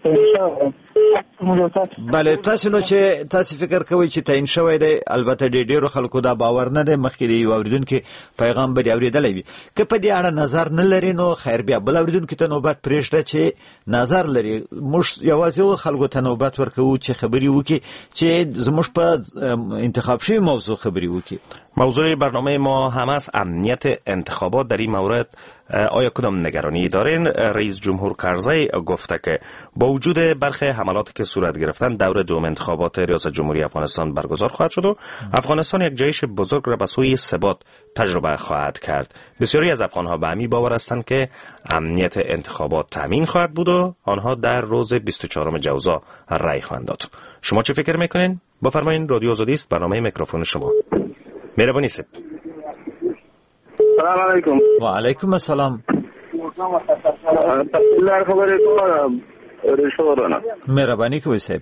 بله تاسو نو چې تاسو فکر کوئ چې تعیین شوی دی، البته ډېر ډېرو خلکو دا باور نه دی، مخکې د یو اورېدونکي پیغام به دې اورېدلی وي. که په دې اړه نظر نه لري نو خیر بیا بل اورېدونکي ته نوبت پرېږده چې نظر لري. موږ یوازې هغو خلکو ته نوبت ورکوو چې خبرې وکړي چې زموږ په انتخاب شوی موضوع خبرې وکړي. موضوع برنامه ما هم است امنیت انتخابات. در این مورد آیا کدام نگرانی دارین؟ رئیس جمهور کرزی گفته که با وجود برخی حملاتی که صورت گرفتن دور دوم انتخابات ریاست جمهوری افغانستان برگزار خواهد شد و افغانستان یک جایش بزرگ را به سوی ثبات تجربه خواهد کرد. بسیاری از افغانها به همین باور هستند که امنیت انتخابات تامین خواهد بود و آنها در روز بیست و چهارم جوزا رأی خواهند داد. شما چه فکر میکنین؟ بفرمایید. رادیو آزادی است، برنامه میکروفون شما. مهربانی سید. السلام علیکم. و علیکم السلام. تفصیلدار خبرې کوم رشوورونه. مهرباني کوئ صاحب.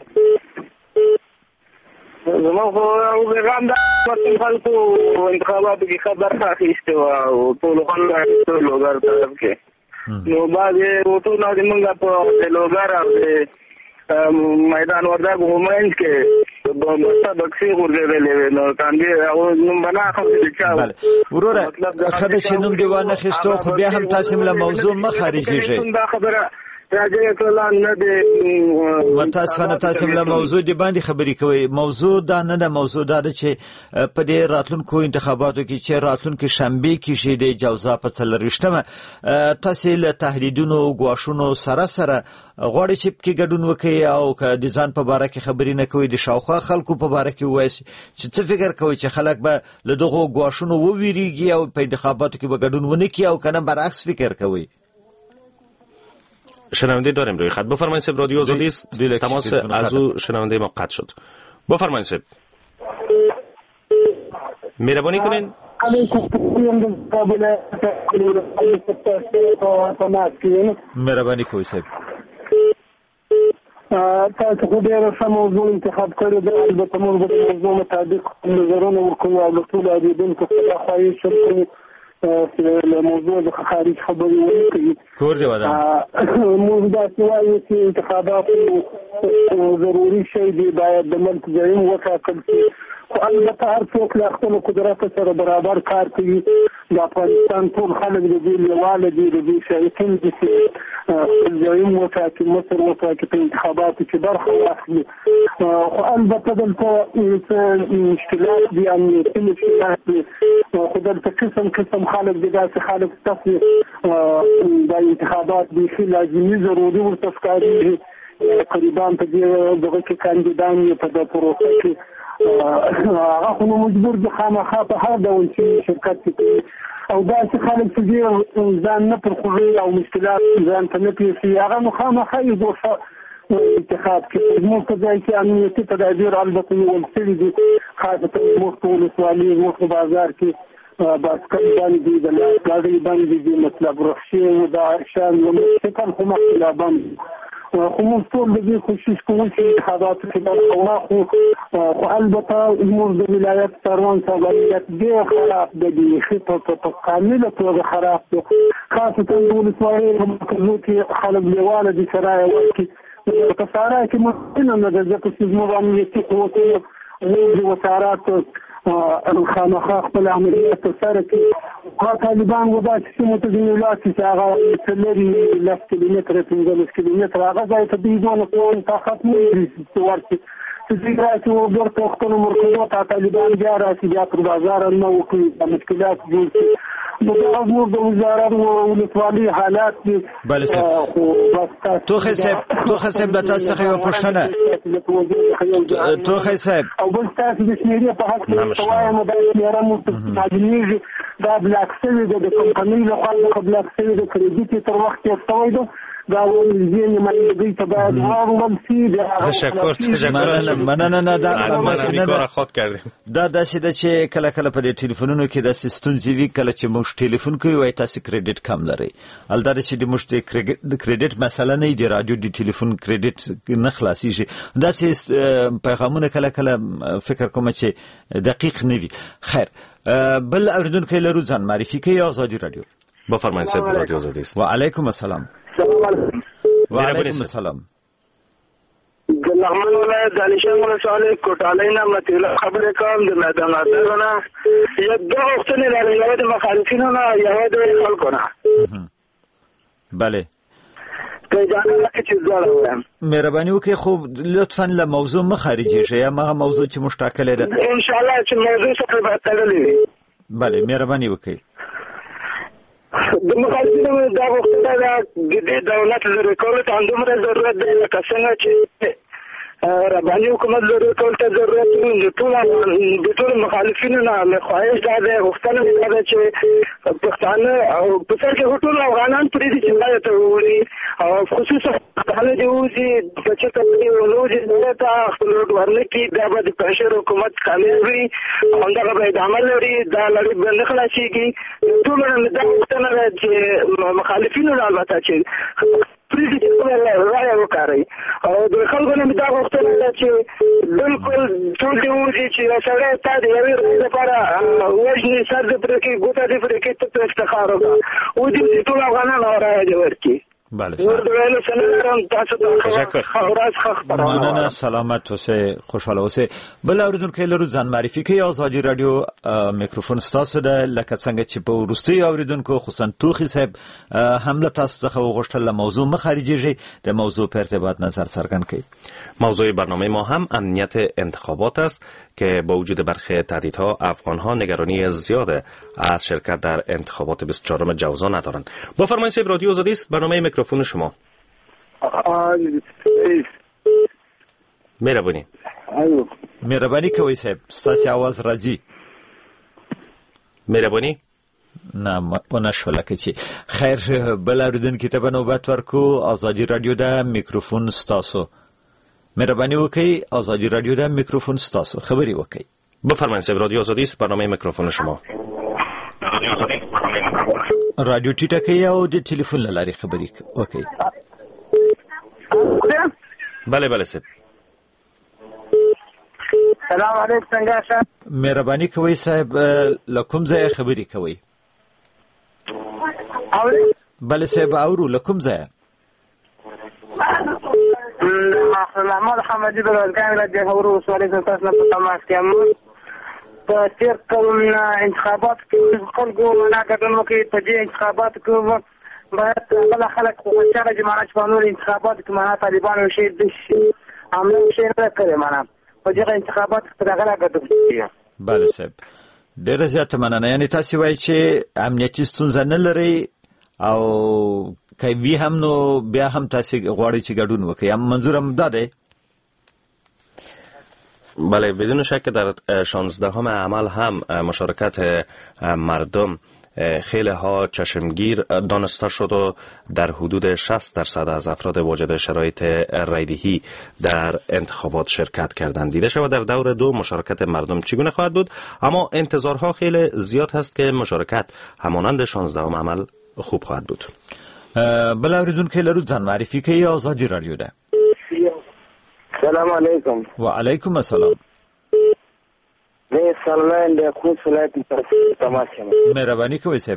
زما خو او پیغام دا چې خلکو انتخاباتو کې خبر اخیسته او ټول خلک لوګر طرف کې نو باندې وټونه د موږ په لوګر او میدان وردګ ومنځ کې په مستبق سی ورغلې نو تاندې او نو بنا خپل چا وروره خدای چې نوم دیوانه خستو خو بیا هم تاسو له موضوع ما خارجيږي. دا خبره راځي کله نه دی متاسفانه تاسو له موضوع دی باندې خبرې کوي. موضوع دا نه ده، موضوع دا ده چې په دې راتلونکو انتخاباتو کې چې راتلونکو شنبه کې شي د جوزا په څلرويشتمه تاسو له تهدیدونو او غواښونو سره سره غواړي چې کې ګډون وکړي او که د ځان په باره کې خبرې نه کوي د شاوخوا خلکو په باره کې وایي چې څه فکر کوي چې خلک به له دغو غواښونو وویریږي او په انتخاباتو کې به ګډون ونه کړي او کنه برعکس فکر کوي. شنونده داریم روی خط. بفرمایید صاحب. رادیو آزادی است، تماس از او شنونده ما قطع شد. بفرمایید صاحب. مهربانی کنین. مهربانی کوئ صاحب. تاسو خو ډېره ښه موضوع انتخاب کړې ده. البته موږ د موضوع مطابق نظرونه ورکوو او له ټولو اورېدونکو څخه خواهش کوو له موضوع د خارج خبرې ونه کوي. کور دی ودان موږ داسې وایو چې انتخابات ضروري شی دی، باید د ملک زعیم وټاکل شي. خو البته هر څوک له خپل قدرت سره برابر کار کوي. د افغانستان ټول خلک د دې لیواله دي، د دې شایقین دي چې زعیم وټاکي، مصر وټاکي، په انتخاباتو کې برخه واخلي. خو البته دلته مشکلات دي، امنیتي مشکلات دي. خو دلته قسم قسم خلک دي، داسې خلک تاسو د انتخابات بیخي لازمي ضروري ورته ښکارېږي. قریبا په دې دغه کې کاندیدان یې په دې پروسه کې هغه خو نو مجبور دي خامخا په هر ډول چې شرکت کوي او داسې خلک چې دې ځان نه پر خوږي او مشکلات ځان ته نه پیښي هغه نو خامخا یې دوه انتخاب کې زموږ په ځای کې امنیتي تدابیر البته نیول شوي دي، خاصتا زموږ په ولسوالۍ زموږ په بازار کې باسکل باندې د لاس ګاډۍ باندې دي، مطلب رخصي او د شان یو څه خو مخکې لا باندې خو موږ ټول د دې کوشش کوو چې انتخاباتو کې برخه واخلو. خو البته زموږ د ولایت سروان صاحب وضعیت ډېر خراب دی، بیخي په کامله توګه خراب دی، خاصتا د ولسوالۍ په مرکزو کې خلک لیواله دي سرای ورکړي. په سرای کې ممکنه نه ده ځکه چې زموږ امنیتي قوتونه زموږ د وزارت خامخا خپل عملیات ترسره کړي. هغه طالبان و داسې سیمو ته ځینې ولاړ شي چې هغه څه لرې لس کیلومتره پنځلس کیلومتره هغه ځای ته دوی دونه قوه طاقت نه لري چې ورشي چې دوی راشي و بېرته خپلو مرکزو ته طالبان بیا راشي بیا پر بازار نه وکړي دا مشکلات جوړ شي. نو دا زموږ د وزارت ولسوالۍ حالات دي. بله صاحب توخی صاحب توخی صاحب د تاسو څخه یوه پوښتنه توخی صاحب او بل تاسو د شمېرې په حق کې ورته وایم دا شمېره مو معلومېږي دا بلاک شوې ده د کمپنۍ لخوا څخه بلاک شوې ده کریډیټ یې تر وخت تېر شوی ده دا ځینې ملګري ته باید واورول شي. تشکر تشکر مننه نه دا دا داسې ده چې کله کله په دې ټلیفونونو کې داسې ستونزې وي کله چې موږ ټلیفون کوي وایي تاسې کریډیټ کم لرئ. البته چې د موږ د کریډیټ مسله نه وي د راډیو د ټلیفون کریډیټ نه خلاصېږي داسې پیغامونه کله کله فکر کوم چې دقیق نه وي. خیر بل اوریدونکی لرو ځان معرفي کوي ازادي راډیو. بفرمایید صاحب رادیو آزادی است. و علیکم السلام. و علیکم السلام. د لغمان ولایت د علیشان ولسوالۍ کوټالۍ نه متیله خبرې کوم د میدان عطرونه یو دوه وختونه لري یو د مخالفینو نه یو د خلکو نه. بله ته ځانګړی چې ځوړم مهرباني وکړئ خو لطفا له موضوع مه خارجېږئ یا هغه موضوع چې موږ ټاکلې ده ان شاء الله چې موضوع سره به تړلې وي. بله مهرباني وکړئ. د مخالفینو دا وختونه د دې دولت لري کول ته اندومره ضرورت دی لکه څنګه چې رباني حکومت لري کول ته ضرورت دی. ټول د ټول مخالفینو نه له خواهش دا ده وختونه دا چې پښتانه او په سر کې ټول افغانان پرې دي چې دا ته وړي او خصوصا پښتانه دی وځي چې ته دې ولودي دلته خپل ورنکي دا به د پرشر حکومت کامیابي او دا به د عمل لري دا لري بند خلاصيږي. ټول نه دا وختونه چې مخالفینو نه البته چې پریږدي چې خپل رایه وکړي او د خلکو نه دا غوښتنه ده چې بالکل ټول دې وځي چې سړی تا د یوې ورځې لپاره وژني سر دې پرې کړي ګوته دې پرې کړي ته پرې افتخار وکړه ودې چې ټول افغانان رایه دې ورکړي. بله مننه سلامت اوسئ خوشحاله اوسئ. بل اوریدونکی لرو ځان معرفي کوي ازادي راډیو میکروفون ستاسو ده لکه څنګه چې په وروستیو اوریدونکو خصوصا توخی صاحب هم له تاسو څخه وغوښتل له موضوع مه خارجېږئ د موضوع په ارتباط نظر څرګند کړئ. موضوع برنامه ما هم امنیت انتخابات است که با وجود برخی تهدیدها افغانها نگرانی زیاد از شرکت در انتخابات بیست و چهارم جوزا ندارند. بفرمایید صاحب رادیو آزادی است برنامه میکروفون شما. مهربانی مهربانی کوي صاحب ستاسو आवाज راځي. مهربانی نه ونه شو لکه چې خیر بل اوریدونکو ته نوبت ورکو ازادي رادیو د میکروفون ستاسو. مهرباني وکړئ ازادي رادیو د میکروفون ستاسو خبري وکړئ. بفرمایید صاحب رادیو آزادی است برنامه میکروفون شما. رادیو ټیټه کوي او د ټلیفون لاري خبري وکړئ. بله بله صاحب. سلام علیکم څنګه شې؟ مهرباني کوي صاحب لکم ځای خبري کوي. بله صاحب اورو لکم ځای. محمد حمدي بلوزګان له د هورو وسوالې څخه تاسو په تماس کې یم. په تیر کال انتخابات کې خلکو نه ګډون وکړي په دې انتخابات کې باید بل خلک خو چې جماعت په نور انتخابات کې معنا طالبان شي د عمل شي نه کوي معنا په دې انتخابات کې دغه ګډون. بله صاحب ډېر زیات مننه. یعنی تاسو وایي چې امنیتي ستونزه نه لري او کوي هم نو بیا هم تاسو غواړئ چې ګډون وکړئ. هم منظور هم دا دی. بله بدون شک در شانزدهم عمل هم مشارکت مردم خیلی ها چشمگیر دانسته شد و در حدود شصت درصد از افراد واجد شرایط رایدهی در انتخابات شرکت کردند. دیده شود در دور دو مشارکت مردم چگونه خواهد بود، اما انتظارها خیلی زیاد هست که مشارکت همانند شانزدهم عمل خوب خواهد بود. بل اوریدونکو لرو ځان معرفي کوي او ازادي رادیو ده. السلام علیکم. وعلیکم السلام. زه سلمان د خوست ولایت څخه تماس یم. مهرباني کوئ صاحب.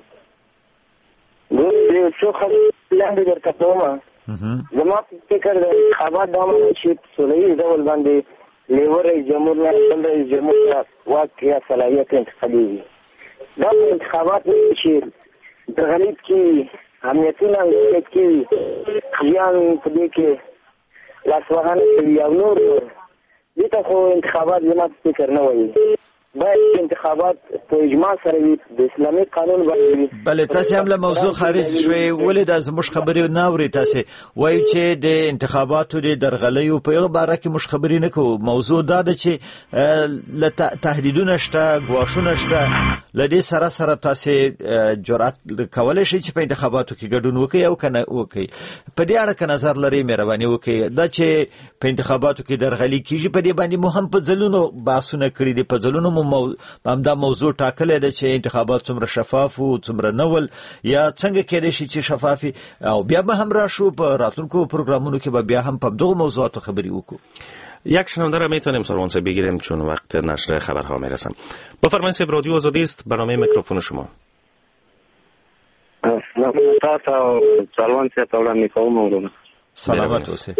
زه څو خبرې لاندې درته کوم. زما په فکر د انتخابات دا معنی چې سولهییز ډول باندې لیور رئیس جمهور نه بل رئیس جمهور ته واک یا صلاحیت انتقالېږي. دا انتخابات نه چې تغلیب کې امنیتونه کې خیان په دې کې لاسوهنه کوي او نور دې ته خو انتخابات زما په فکر نه وایي. باید انتخابات په اجماع سره وي د اسلامي قانون باندې. بله تاسو هم له موضوع خارج شوي ولې دا زموږ خبرې نه اوري. تاسو وایي چې د انتخاباتو د درغلیو په اړه باره کې موږ خبرې نه کوو. موضوع دا ده چې له تهدیدونه شته ګواښونه شته له دې سره سره تاسو جرأت کولی شئ چې په انتخاباتو کې ګډون وکړئ او که نه وکړئ. په دې اړه که نظر لرئ مهرباني وکړئ. دا چې په انتخاباتو کې درغلي کیږي په دې باندې مو هم په ځلونو بحثونه کړي دي. په ځلونو مو همدا موضوع ټاکلی ده چې انتخابات څومره شفاف و څومره نه ول یا څنګه کېدای شي چې شفافي او بیا به هم راشو په راتلونکو پروگرامونو کې به بیا هم په دغه موضوعاتو خبرې وکړو. یک شنونده را میتونیم سروان سے بگیریم چون وقت نشر خبرها میرسم. بفرمایید صاحب رادیو آزادی است برنامه میکروفون شما. سلام تاسو سروان سے تاولا میکوم. سلامت اوسئ.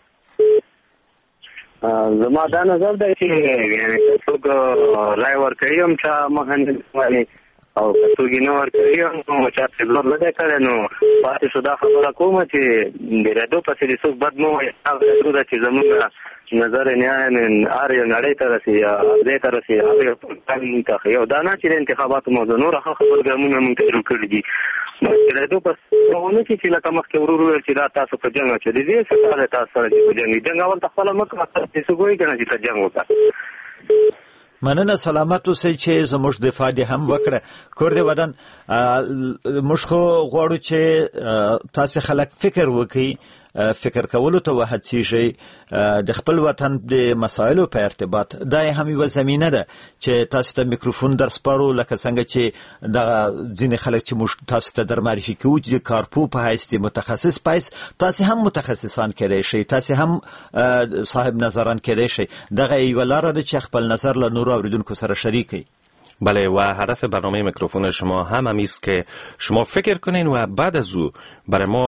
زما دا نظر دی چې څوک رای ورکوي هم چا مخه نه وایي او که څوک یې نه ورکوي هم نو چا تګلور نه دی کړی نو پاتې شو دا خبره کومه چې د رادیو پسې د څوک بد مه وایي. هغه ده چې زموږ نظر نیای هر یو نړۍ ته رسي یا دې ته رسي هغه یو پرمختګ ته یو دا نه چې د انتخاباتو موضوع نور هغه خبرګامونه موږ ته جوړ کړي دي. د رادیو پسې ونه چې لکه مخکې ورور وویل چې دا تاسو په جنګ اچوي دې څه کار دی تاسو سره چې په جنګ جنګ اول ته خپله مه کوه چې څوک وایي که نه چې ته جنګ وکړه. مننه سلامت اوسئ چې زموږ دفاع دې هم وکړه. کور دې ودان موږ خو غواړو چې تاسو خلک فکر وکړي فکر کولو ته وهڅیږي د خپل وطن د مسایلو په ارتباط. دا هم یو زمينه ده چې تاسو ته میکروفون در سپارو لکه څنګه چې د ځینې خلک چې موږ تاسو ته در معرفي کوو چې کارپو په حیث د متخصص پایس تاسو هم متخصصان کېدای شئ تاسو هم صاحب نظران کېدای شئ. دغه یو لاره ده چې خپل نظر له نورو اوریدونکو سره شریک کړئ. بله و هدف برنامه میکروفون شما هم همی است که شما فکر کنین و بعد از او برای ما